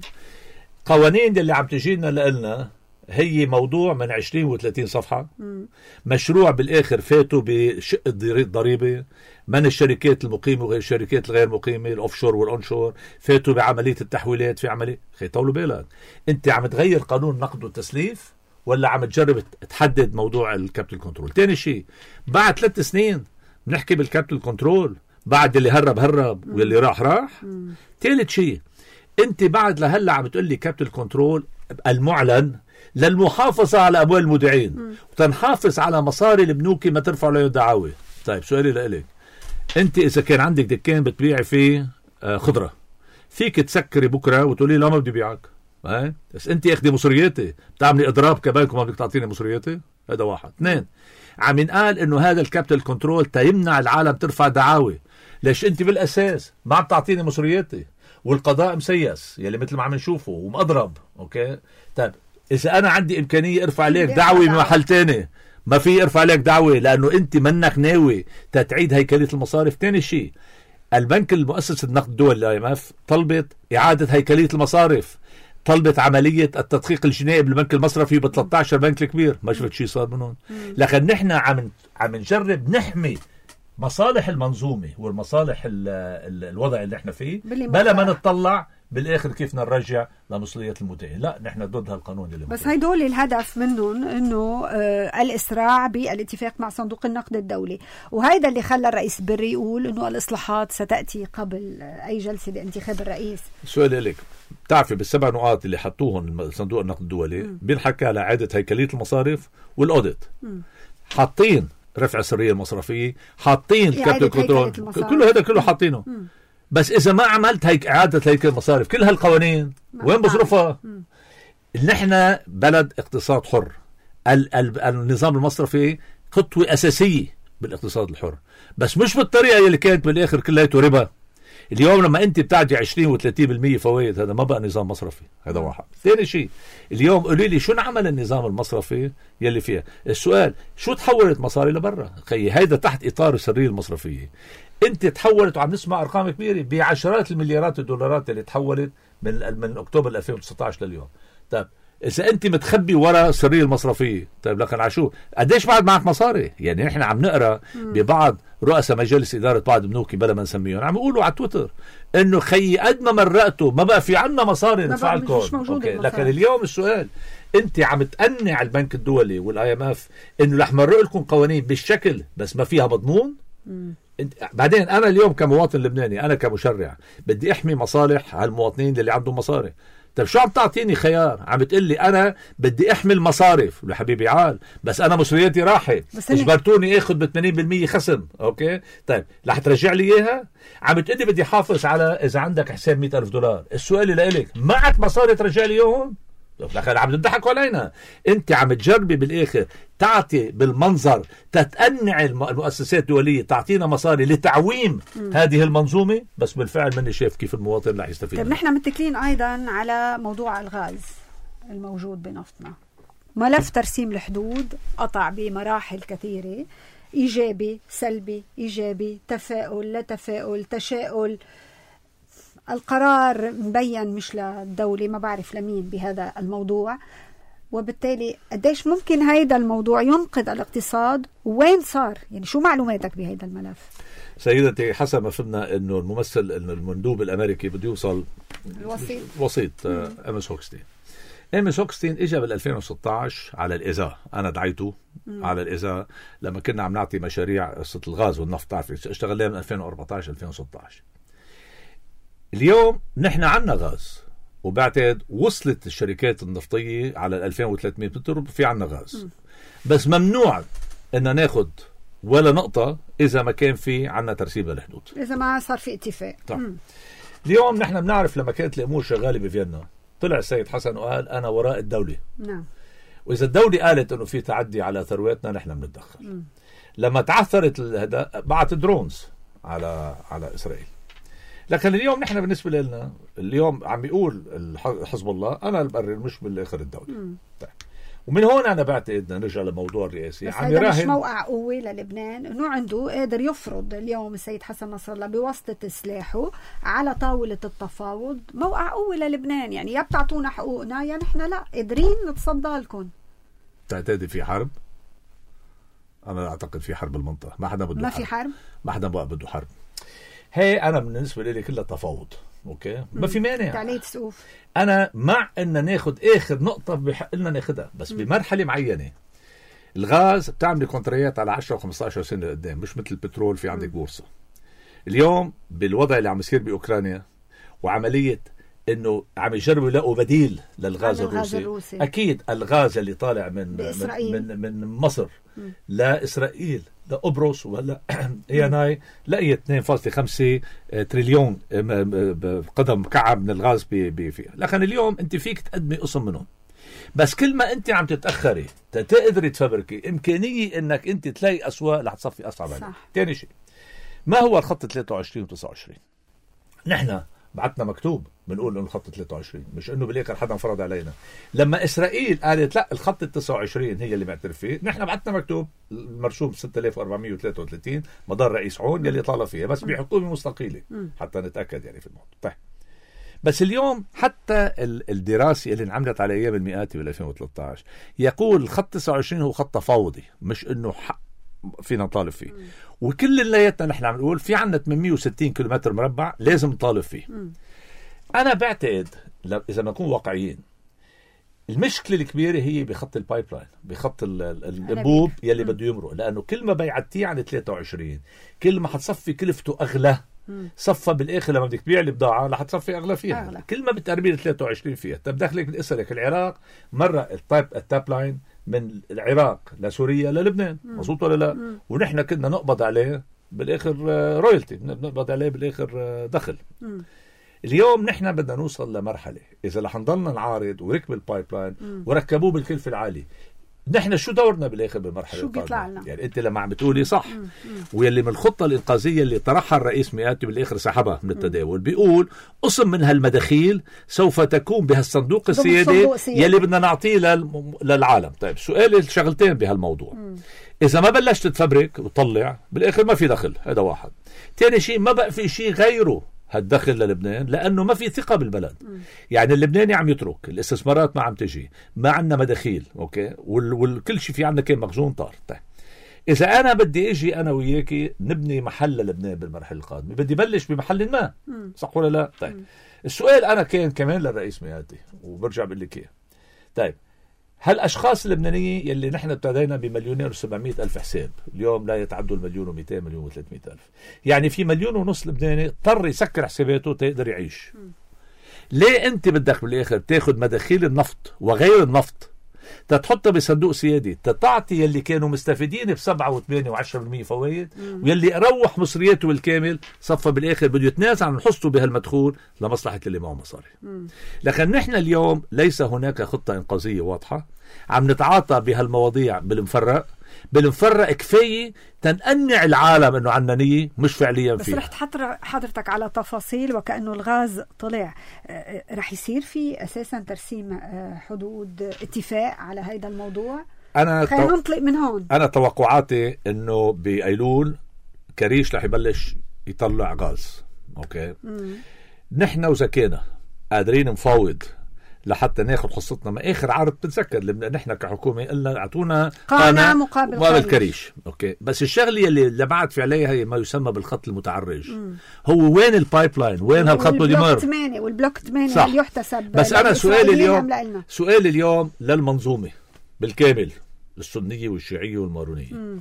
قوانين اللي عم تجينا لنا هي موضوع من عشرين وثلاثين صفحة. مم. مشروع بالآخر فاتوا بشق الضريبة من الشركات المقيمة وغير الشركات الغير مقيمة، الأوفشور والأونشور، فاتوا بعملية التحويلات في عملية. خي طولوا بالك، أنت عم تغير قانون النقد والتسليف ولا عم تجرب تحدد موضوع الكابيتال كنترول؟ تاني شيء، بعد ثلاث سنين بنحكي بالكابيتال كنترول، بعد اللي هرب هرب مم. واللي راح راح. مم. ثالث شيء، أنت بعد لهلا عم تقول لي كابيتال كنترول المعلن للمحافظة على أموال المودعين م. وتنحافظ على مصاري البنوك ما ترفع له دعاوى. طيب سؤالي لإلك، أنت إذا كان عندك دكان بتبيعي فيه آه خضرة، فيك تسكري بكرة وتقولي لا ما بدي بيعك، ها؟ بس أنت أخدي مصرياتي، بتعملي إضراب كبنك وما بدك تعطيني مصرياتي. هذا واحد. اثنين، عم ينقال إنه هذا الكابيتال كنترول تيمنع العالم ترفع دعاوى. ليش أنت بالأساس ما عم تعطيني مصرياتي والقضاء مسيس يلي مثل ما عم نشوفه ومضرب. أوكي طيب إذا أنا عندي إمكانية أرفع عليك دعوة من محل تاني، ما في أرفع عليك دعوة لأنه أنت منك ناوي تتعيد هيكلية المصارف. تاني شيء، البنك المؤسس النقد الدولي الآي إم إف طلبت إعادة هيكلية المصارف، طلبت عملية التدقيق الجنائي بالبنك المصرفي ب ثلاثة عشر بنك الكبير، ما شفت شيء صار منهم. لكن نحن عم عم نجرب نحمي مصالح المنظومة والمصالح ال ال الوضع اللي احنا فيه بلا ما نتطلع بالاخر كيف نرجع لمسؤوليات المودعين. لا نحن ضد هالقانون اللي بس هيدول الهدف منهم انه آه الاسراع بالاتفاق مع صندوق النقد الدولي، وهيدا اللي خلى الرئيس بري يقول انه الاصلاحات ستاتي قبل آه اي جلسه لانتخاب الرئيس. سؤال لك، بتعرفي بالسبع نقاط اللي حطوهم صندوق النقد الدولي بينحكى على اعاده هيكليه المصارف والاوديت، حاطين رفع السريه المصرفيه، حاطين كابيتال كنترول، كله هذا كله حاطينه. مم. بس إذا ما عملت هيك إعادة هيك المصارف كل هالقوانين وين بصرفها؟ نحن بلد اقتصاد حر، ال ال النظام المصرفي خطوة أساسية بالاقتصاد الحر، بس مش بالطريقة اللي كانت بالآخر كلها ربا. اليوم لما أنت بتعدي عشرين وثلاثين بالمية فوائد، هذا ما بقى نظام مصرفي. هذا واحد. ثاني شيء، اليوم قولي لي شو نعمل النظام المصرفي يلي فيها؟ السؤال شو تحولت مصاري لبرا؟ خي هيدا تحت إطار السرية المصرفية. انت تحولت، وعم نسمع ارقام كبيره بعشرات المليارات الدولارات اللي تحولت من من اكتوبر ألفين وتسعة عشر لليوم. طيب اذا انت متخبي ورا السريه المصرفيه، طيب لكن على شو؟ قديش بعد معك مصاري؟ يعني نحن عم نقرا ببعض رؤساء مجالس اداره بعض البنوك بلا ما نسميهم عم يقولوا على تويتر انه خي قد ما مرقتوا ما بقى في عنا مصاري ندفع لكم. اوكي لكن اليوم السؤال، انت عم تقنع البنك الدولي والاي ام اف انه رح مرق لكم قوانين بالشكل بس ما فيها مضمون. مم. بعدين أنا اليوم كمواطن لبناني، أنا كمشرع بدي أحمي مصالح هالمواطنين اللي عندهم مصاري. طيب شو عم تعطيني خيار؟ عم تقلي أنا بدي أحمي المصارف. حبيبي عال، بس أنا مصرياتي راحت، اجبرتوني اخذ ب ثمانين بالمية خصم. أوكي طيب رح ترجع لي إياها؟ عم تقلي بدي حافظ على إذا عندك حساب مئة ألف دولار. السؤال اللي لك، معك مصاري ترجع لي إياهم؟ لكن عم تضحكوا علينا. انت عم تجربي بالاخر تعطي بالمنظر تتقنع المؤسسات الدوليه تعطينا مصاري لتعويم م. هذه المنظومه، بس بالفعل ماني شايف كيف المواطن رح يستفيد. طيب نحن متكلين ايضا على موضوع الغاز الموجود بنفطنا. ملف ترسيم الحدود قطع بمراحل كثيره، ايجابي سلبي ايجابي، تفاؤل لا تفاؤل تشاؤل. القرار مبين مش للدولة، ما بعرف لمين بهذا الموضوع، وبالتالي قديش ممكن هيدا الموضوع ينقذ الاقتصاد وين صار؟ يعني شو معلوماتك بهيدا الملف؟ سيدتي حسب ما فهمنا انه الممثل انه المندوب الامريكي بده يوصل الوسيط وسيط امس هوكستين. امس هوكستين اجى بال ألفين وستة عشر على الاذاعه، انا دعيته مم. على الاذاعه لما كنا عم نعطي مشاريع قصه الغاز والنفط. تعرفي اشتغلنا من ألفين وأربعة عشر ألفين وستة عشر. اليوم نحن عنا غاز، وبعتقد وصلت الشركات النفطية على ألفين وثلاثمية متر في عنا غاز. م. بس ممنوع ان ناخد ولا نقطة إذا ما كان في عنا ترسيب للحدود، إذا ما صار في اتفاق. طيب. اليوم نحن بنعرف لما كانت الأمور شغالة بفيينا طلع السيد حسن وقال أنا وراء الدولة. نعم. وإذا الدولة قالت أنه في تعدي على ثرواتنا نحن بنتدخل. م. لما تعثرت هذا بعت درونز على على إسرائيل. لكن اليوم نحن بالنسبة لنا اليوم عم بيقول حزب الله أنا البرر مش بالآخر الدولة. طيب. ومن هون أنا بعتقد نرجع لموضوع الرئاسي. بس هذا مش موقع قوة للبنان إنه عنده قادر يفرض اليوم السيد حسن نصر الله بواسطة سلاحه على طاولة التفاوض موقع قوة للبنان. يعني يا بتعطونا حقوقنا يا نحن لا قادرين نتصدى لكم. تعتقد في حرب؟ أنا أعتقد في حرب المنطقة. ما حدا بده ما حرب. في حرب؟ ما حدا بقى بده حرب. هي أنا بالنسبة لي كلها تفاوض. أوكي ما في مانع. تعليق سقوف. أنا مع إن ناخد آخر نقطة بحق لنا ناخدها بس م. بمرحلة معينة. الغاز بتعمل كونتريات على عشرة وخمسة عشر سنة قدام، مش مثل البترول في عندك بورصة. اليوم بالوضع اللي عم يصير بأوكرانيا وعملية إنه عم يجربوا يلاقوا بديل للغاز الروسي. الروسي أكيد الغاز اللي طالع من من, من من مصر م. لإسرائيل لقبرص ولا اياناي لقيت اثنين فاصلة خمسة تريليون قدم مكعب من الغاز فيها. لكن اليوم انت فيك تقدمي قسم منهم، بس كل ما انت عم تتاخري تقدري تفبركي امكانيه انك انت تلاقي اسواق رح تصفي اصعب عليك. ثاني شيء ما هو الخط ثلاثة وعشرين وتسعة وعشرين؟ نحن بعتنا مكتوب بنقول انه الخط ثلاثة وعشرين، مش انه بالاخر حدا فرض علينا. لما اسرائيل قالت لا الخط تسعة وعشرين هي اللي معترف فيه، نحن بعتنا مكتوب المرسوم ستة آلاف وأربعمية وثلاثة وثلاثين مدار رئيس عون يلي طالب فيها بس بحكومه مستقيله حتى نتاكد يعني في الموضوع. طيب بس اليوم حتى الدراسه اللي انعملت على ايام المئاتي بال ألفين وثلاثة عشر يقول الخط تسعة وعشرين هو خط تفاوضي، مش انه حق فينا نطالب فيه. م. وكل اللياتنا نحن عم نقول في عنا ثمانمية وستين كيلومتر مربع لازم نطالب فيه. م. انا بعتقد اذا نكون واقعيين المشكله الكبيره هي بخط البايب لاين، بخط الانبوب يلي بده يمرق، لانه كل ما بيعتيه عن ثلاثة وعشرين كل ما حتصفي كلفته اغلى. صفى بالاخر لما بدك تبيع البضاعه رح تصفي اغلى فيها أغلى. كل ما بتقربي ثلاثة وعشرين فيها. طب دخلك بدي اسالك العراق مره التايب التاب لاين من العراق لسوريا للبنان مظبوط ولا لا؟ مم. ونحن كنا نقبض عليه بالاخر رويالتي، نقبض عليه بالاخر دخل. مم. اليوم نحن بدنا نوصل لمرحله اذا رح نضلنا نعارض وركب البايب لاين وركبوه بالكلفه العاليه نحن شو دورنا بالاخر بالمرحله شو بيطلع لنا؟ يعني انت لما عم بتقولي صح مم. مم. واللي من الخطه الانقاذيه اللي طرحها الرئيس مئاتي بالاخر سحبها من التداول، بيقول قسم من هالمداخيل سوف تكون بهالصندوق السيادي يلي بدنا نعطيه لل... للعالم. طيب سؤالي الشغلتين بهالموضوع مم. اذا ما بلشت تفبرك وتطلع بالاخر ما في دخل، هذا واحد. ثاني شيء ما بقى في شيء غيره هالدخل للبنان لأنه ما في ثقة بالبلد. م. يعني اللبناني عم يترك، الاستثمارات ما عم تجي، ما عندنا مداخيل، أوكي، وال... والكل شيء في عندنا كان مخزون طار. طيب إذا أنا بدي أجي أنا وياكي نبني محل للبنان بالمرحلة القادمة بدي بلش بمحل ما، م. صح ولا لا؟ طيب م. السؤال أنا كان كمان للرئيس مئاتي وبرجع بقول لك إياه. طيب هالأشخاص اللبنانيين يلي نحن ابتدينا بمليونين وسبعمية ألف حساب اليوم لا يتعدوا المليون ومئتين مليون وثلاثمية ألف، يعني في مليون ونص لبناني اضطر يسكر حساباته تقدر يعيش. م. ليه أنت بدك بالآخر تاخد مداخيل النفط وغير النفط تتحطها بصندوق سيادي تتعطي يلي كانوا مستفيدين بسبعة وثمانية وعشرة بالمية فوائد ويلي روح مصرياته بالكامل صفى بالآخر بده يتنازع عن حصته بهالمدخول لمصلحة اللي معه مصاري. لكن نحن اليوم ليس هناك خطة إنقاذية واضحة، عم نتعاطى بهالمواضيع بالمفرق بالمفرق كفاية تنقنع العالم انه عنا نية مش فعليا بس فيها. بس رح تحط حضرتك على تفاصيل وكأنه الغاز طلع، رح يصير في اساسا ترسيم حدود اتفاق على هذا الموضوع؟ انا خلينا تو... ننطلق من هون. انا توقعاتي انه بايلول كريش رح يبلش يطلع غاز. اوكي مم. نحن وزكينا قادرين نفاوض لحتى ناخد حصتنا. ما اخر عرض بتتذكر لما نحن كحكومه قلنا اعطونا قانا مقابل, مقابل كريش. اوكي بس الشغله اللي اللي بعد في عليها هي ما يسمى بالخط المتعرج. مم. هو وين البايب لاين؟ وين هالخط اللي مر؟ ثمانية والبلوك ثمانية اللي يحتسب. بس انا سؤالي اليوم سؤالي اليوم للمنظومه بالكامل السنيه والشيعيه والمارونيه. مم.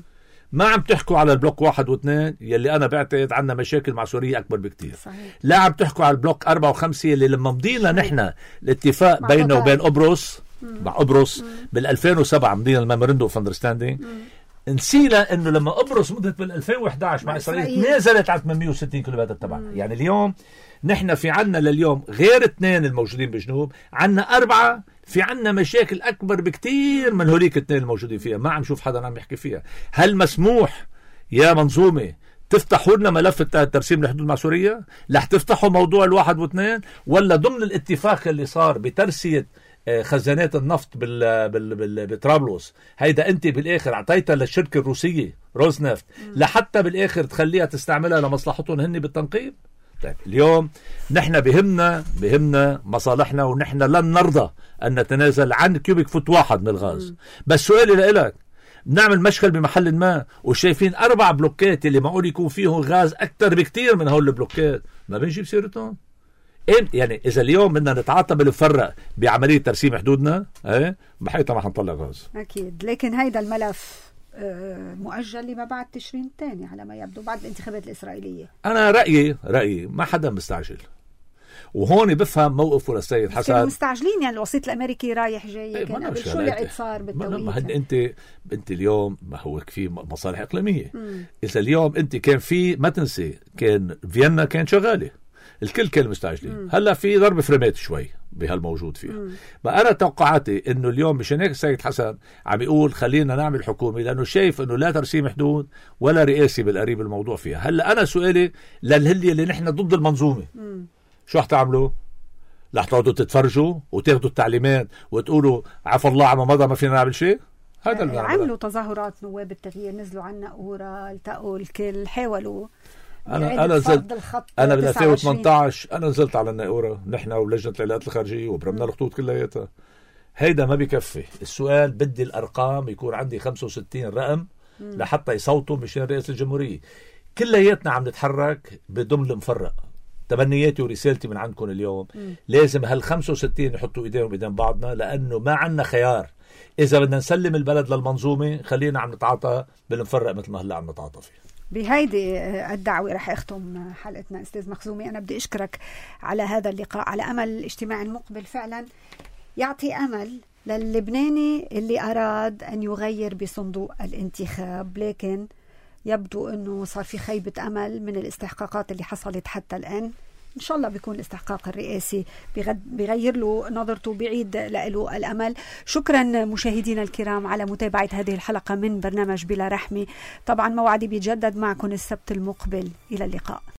ما عم تحكوا على البلوك واحد واثنين يلي أنا بعتقد عنا مشاكل مع سوريا أكبر بكتير. صحيح. لا عم تحكوا على البلوك أربعة وخمسة يلي لما مضينا نحن الاتفاق بينه وبين أبرص مع أبرص بال ألفين وسبعة مضينا الميمورندوم اوف اندرستاندينج، نسينا انه لما قبرص مضت بال ألفين وإحدى عشر مع اسرائيل نزلت على ثمانمية وستين كيلومتر تبعنا. يعني اليوم نحن في عنا لليوم غير اثنين الموجودين بجنوب، عنا أربعة في عنا مشاكل أكبر بكتير من هوليك اثنين الموجودين فيها، ما عم شوف حدا عم يحكي فيها. هل مسموح يا منظومة تفتحوا لنا ملف ترسيم الحدود مع سوريا؟ رح تفتحوا موضوع الواحد واثنين، ولا ضمن الاتفاق اللي صار بترسية خزانات النفط بال بال بال بطرابلس هيدا انت بالاخر اعطيتها للشركه الروسيه روزنفت لحتى بالاخر تخليها تستعملها لمصلحتهم هن بالتنقيب؟ طيب اليوم نحن بهمنا بهمنا مصالحنا، ونحن لن نرضى ان نتنازل عن كيوبيك فوت واحد من الغاز. بس سؤالي لإلك، بنعمل مشكل بمحل ما وشايفين اربع بلوكات اللي معقول يكون فيهم غاز اكثر بكتير من هول البلوكات، ما بنجيب سيرتهم؟ إيه يعني إذا اليوم بدنا نتعاطى بالفرق بعملية ترسيم حدودنا، إيه بحيث ما حنطلع غاز. أكيد، لكن هيدا الملف مؤجل لما بعد تشرين الثاني على ما يبدو، بعد الانتخابات الإسرائيلية. أنا رأيي رأيي ما حدا مستعجل، وهون بفهم موقفه للسيد حسن. كانوا مستعجلين، يعني الوسيط الأمريكي رايح جاي. إيه كان قبل شو اللي عد صار بالتوقيت؟ ما هد أنت أنت اليوم ما هو في مصالح إقليمية. مم. إذا اليوم أنت كان في ما تنسي كان فيينا كان شغالة، الكل كان مستعجلين. هلا في ضرب فريمات شوي بهالموجود فيها. ما انا توقعاتي انه اليوم مشان هيك السيد حسن عم يقول خلينا نعمل حكومه، لانه شايف انه لا ترسيم حدود ولا رئاسي بالقريب الموضوع فيها. هلا انا سؤالي للهلي اللي نحن ضد المنظومه، مم. شو رح تعملوا؟ رح تقعدوا تتفرجوا وتاخذوا التعليمات وتقولوا عفى الله عما مضى ما فينا نعمل شيء؟ هذا اللي عملوا تظاهرات نواب التغيير، نزلوا عنا قورة، التقوا الكل، حاولوا. انا انا نزلت انا بال ألفين وثمانية عشر انا نزلت على الناقوره نحن ولجنه العلاقات الخارجيه وبرمنا الخطوط كلياتها. هيدا ما بيكفي. السؤال بدي الارقام يكون عندي خمسة وستين رقم مم. لحتى يصوتوا مشان رئاسه الجمهوريه. كلياتنا عم نتحرك بضمن المفرق. تمنياتي ورسالتي من عندكم اليوم مم. لازم هال خمسة وستين يحطوا ايديهم بايدين بعضنا، لانه ما عنا خيار. اذا بدنا نسلم البلد للمنظومه خلينا عم نتعاطى بالمفرق مثل ما هلا عم نتعاطى فيه. بهيدي الدعوة رح أختم حلقتنا أستاذ مخزومي. أنا بدي أشكرك على هذا اللقاء، على أمل الاجتماع المقبل فعلا يعطي أمل للبناني اللي أراد أن يغير بصندوق الانتخاب، لكن يبدو أنه صار في خيبة أمل من الاستحقاقات اللي حصلت حتى الآن. إن شاء الله بيكون الاستحقاق الرئاسي بيغير له نظرته، بعيد له الأمل. شكرا مشاهدينا الكرام على متابعة هذه الحلقة من برنامج بلا رحمة. طبعا موعدي بيتجدد معكم السبت المقبل. إلى اللقاء.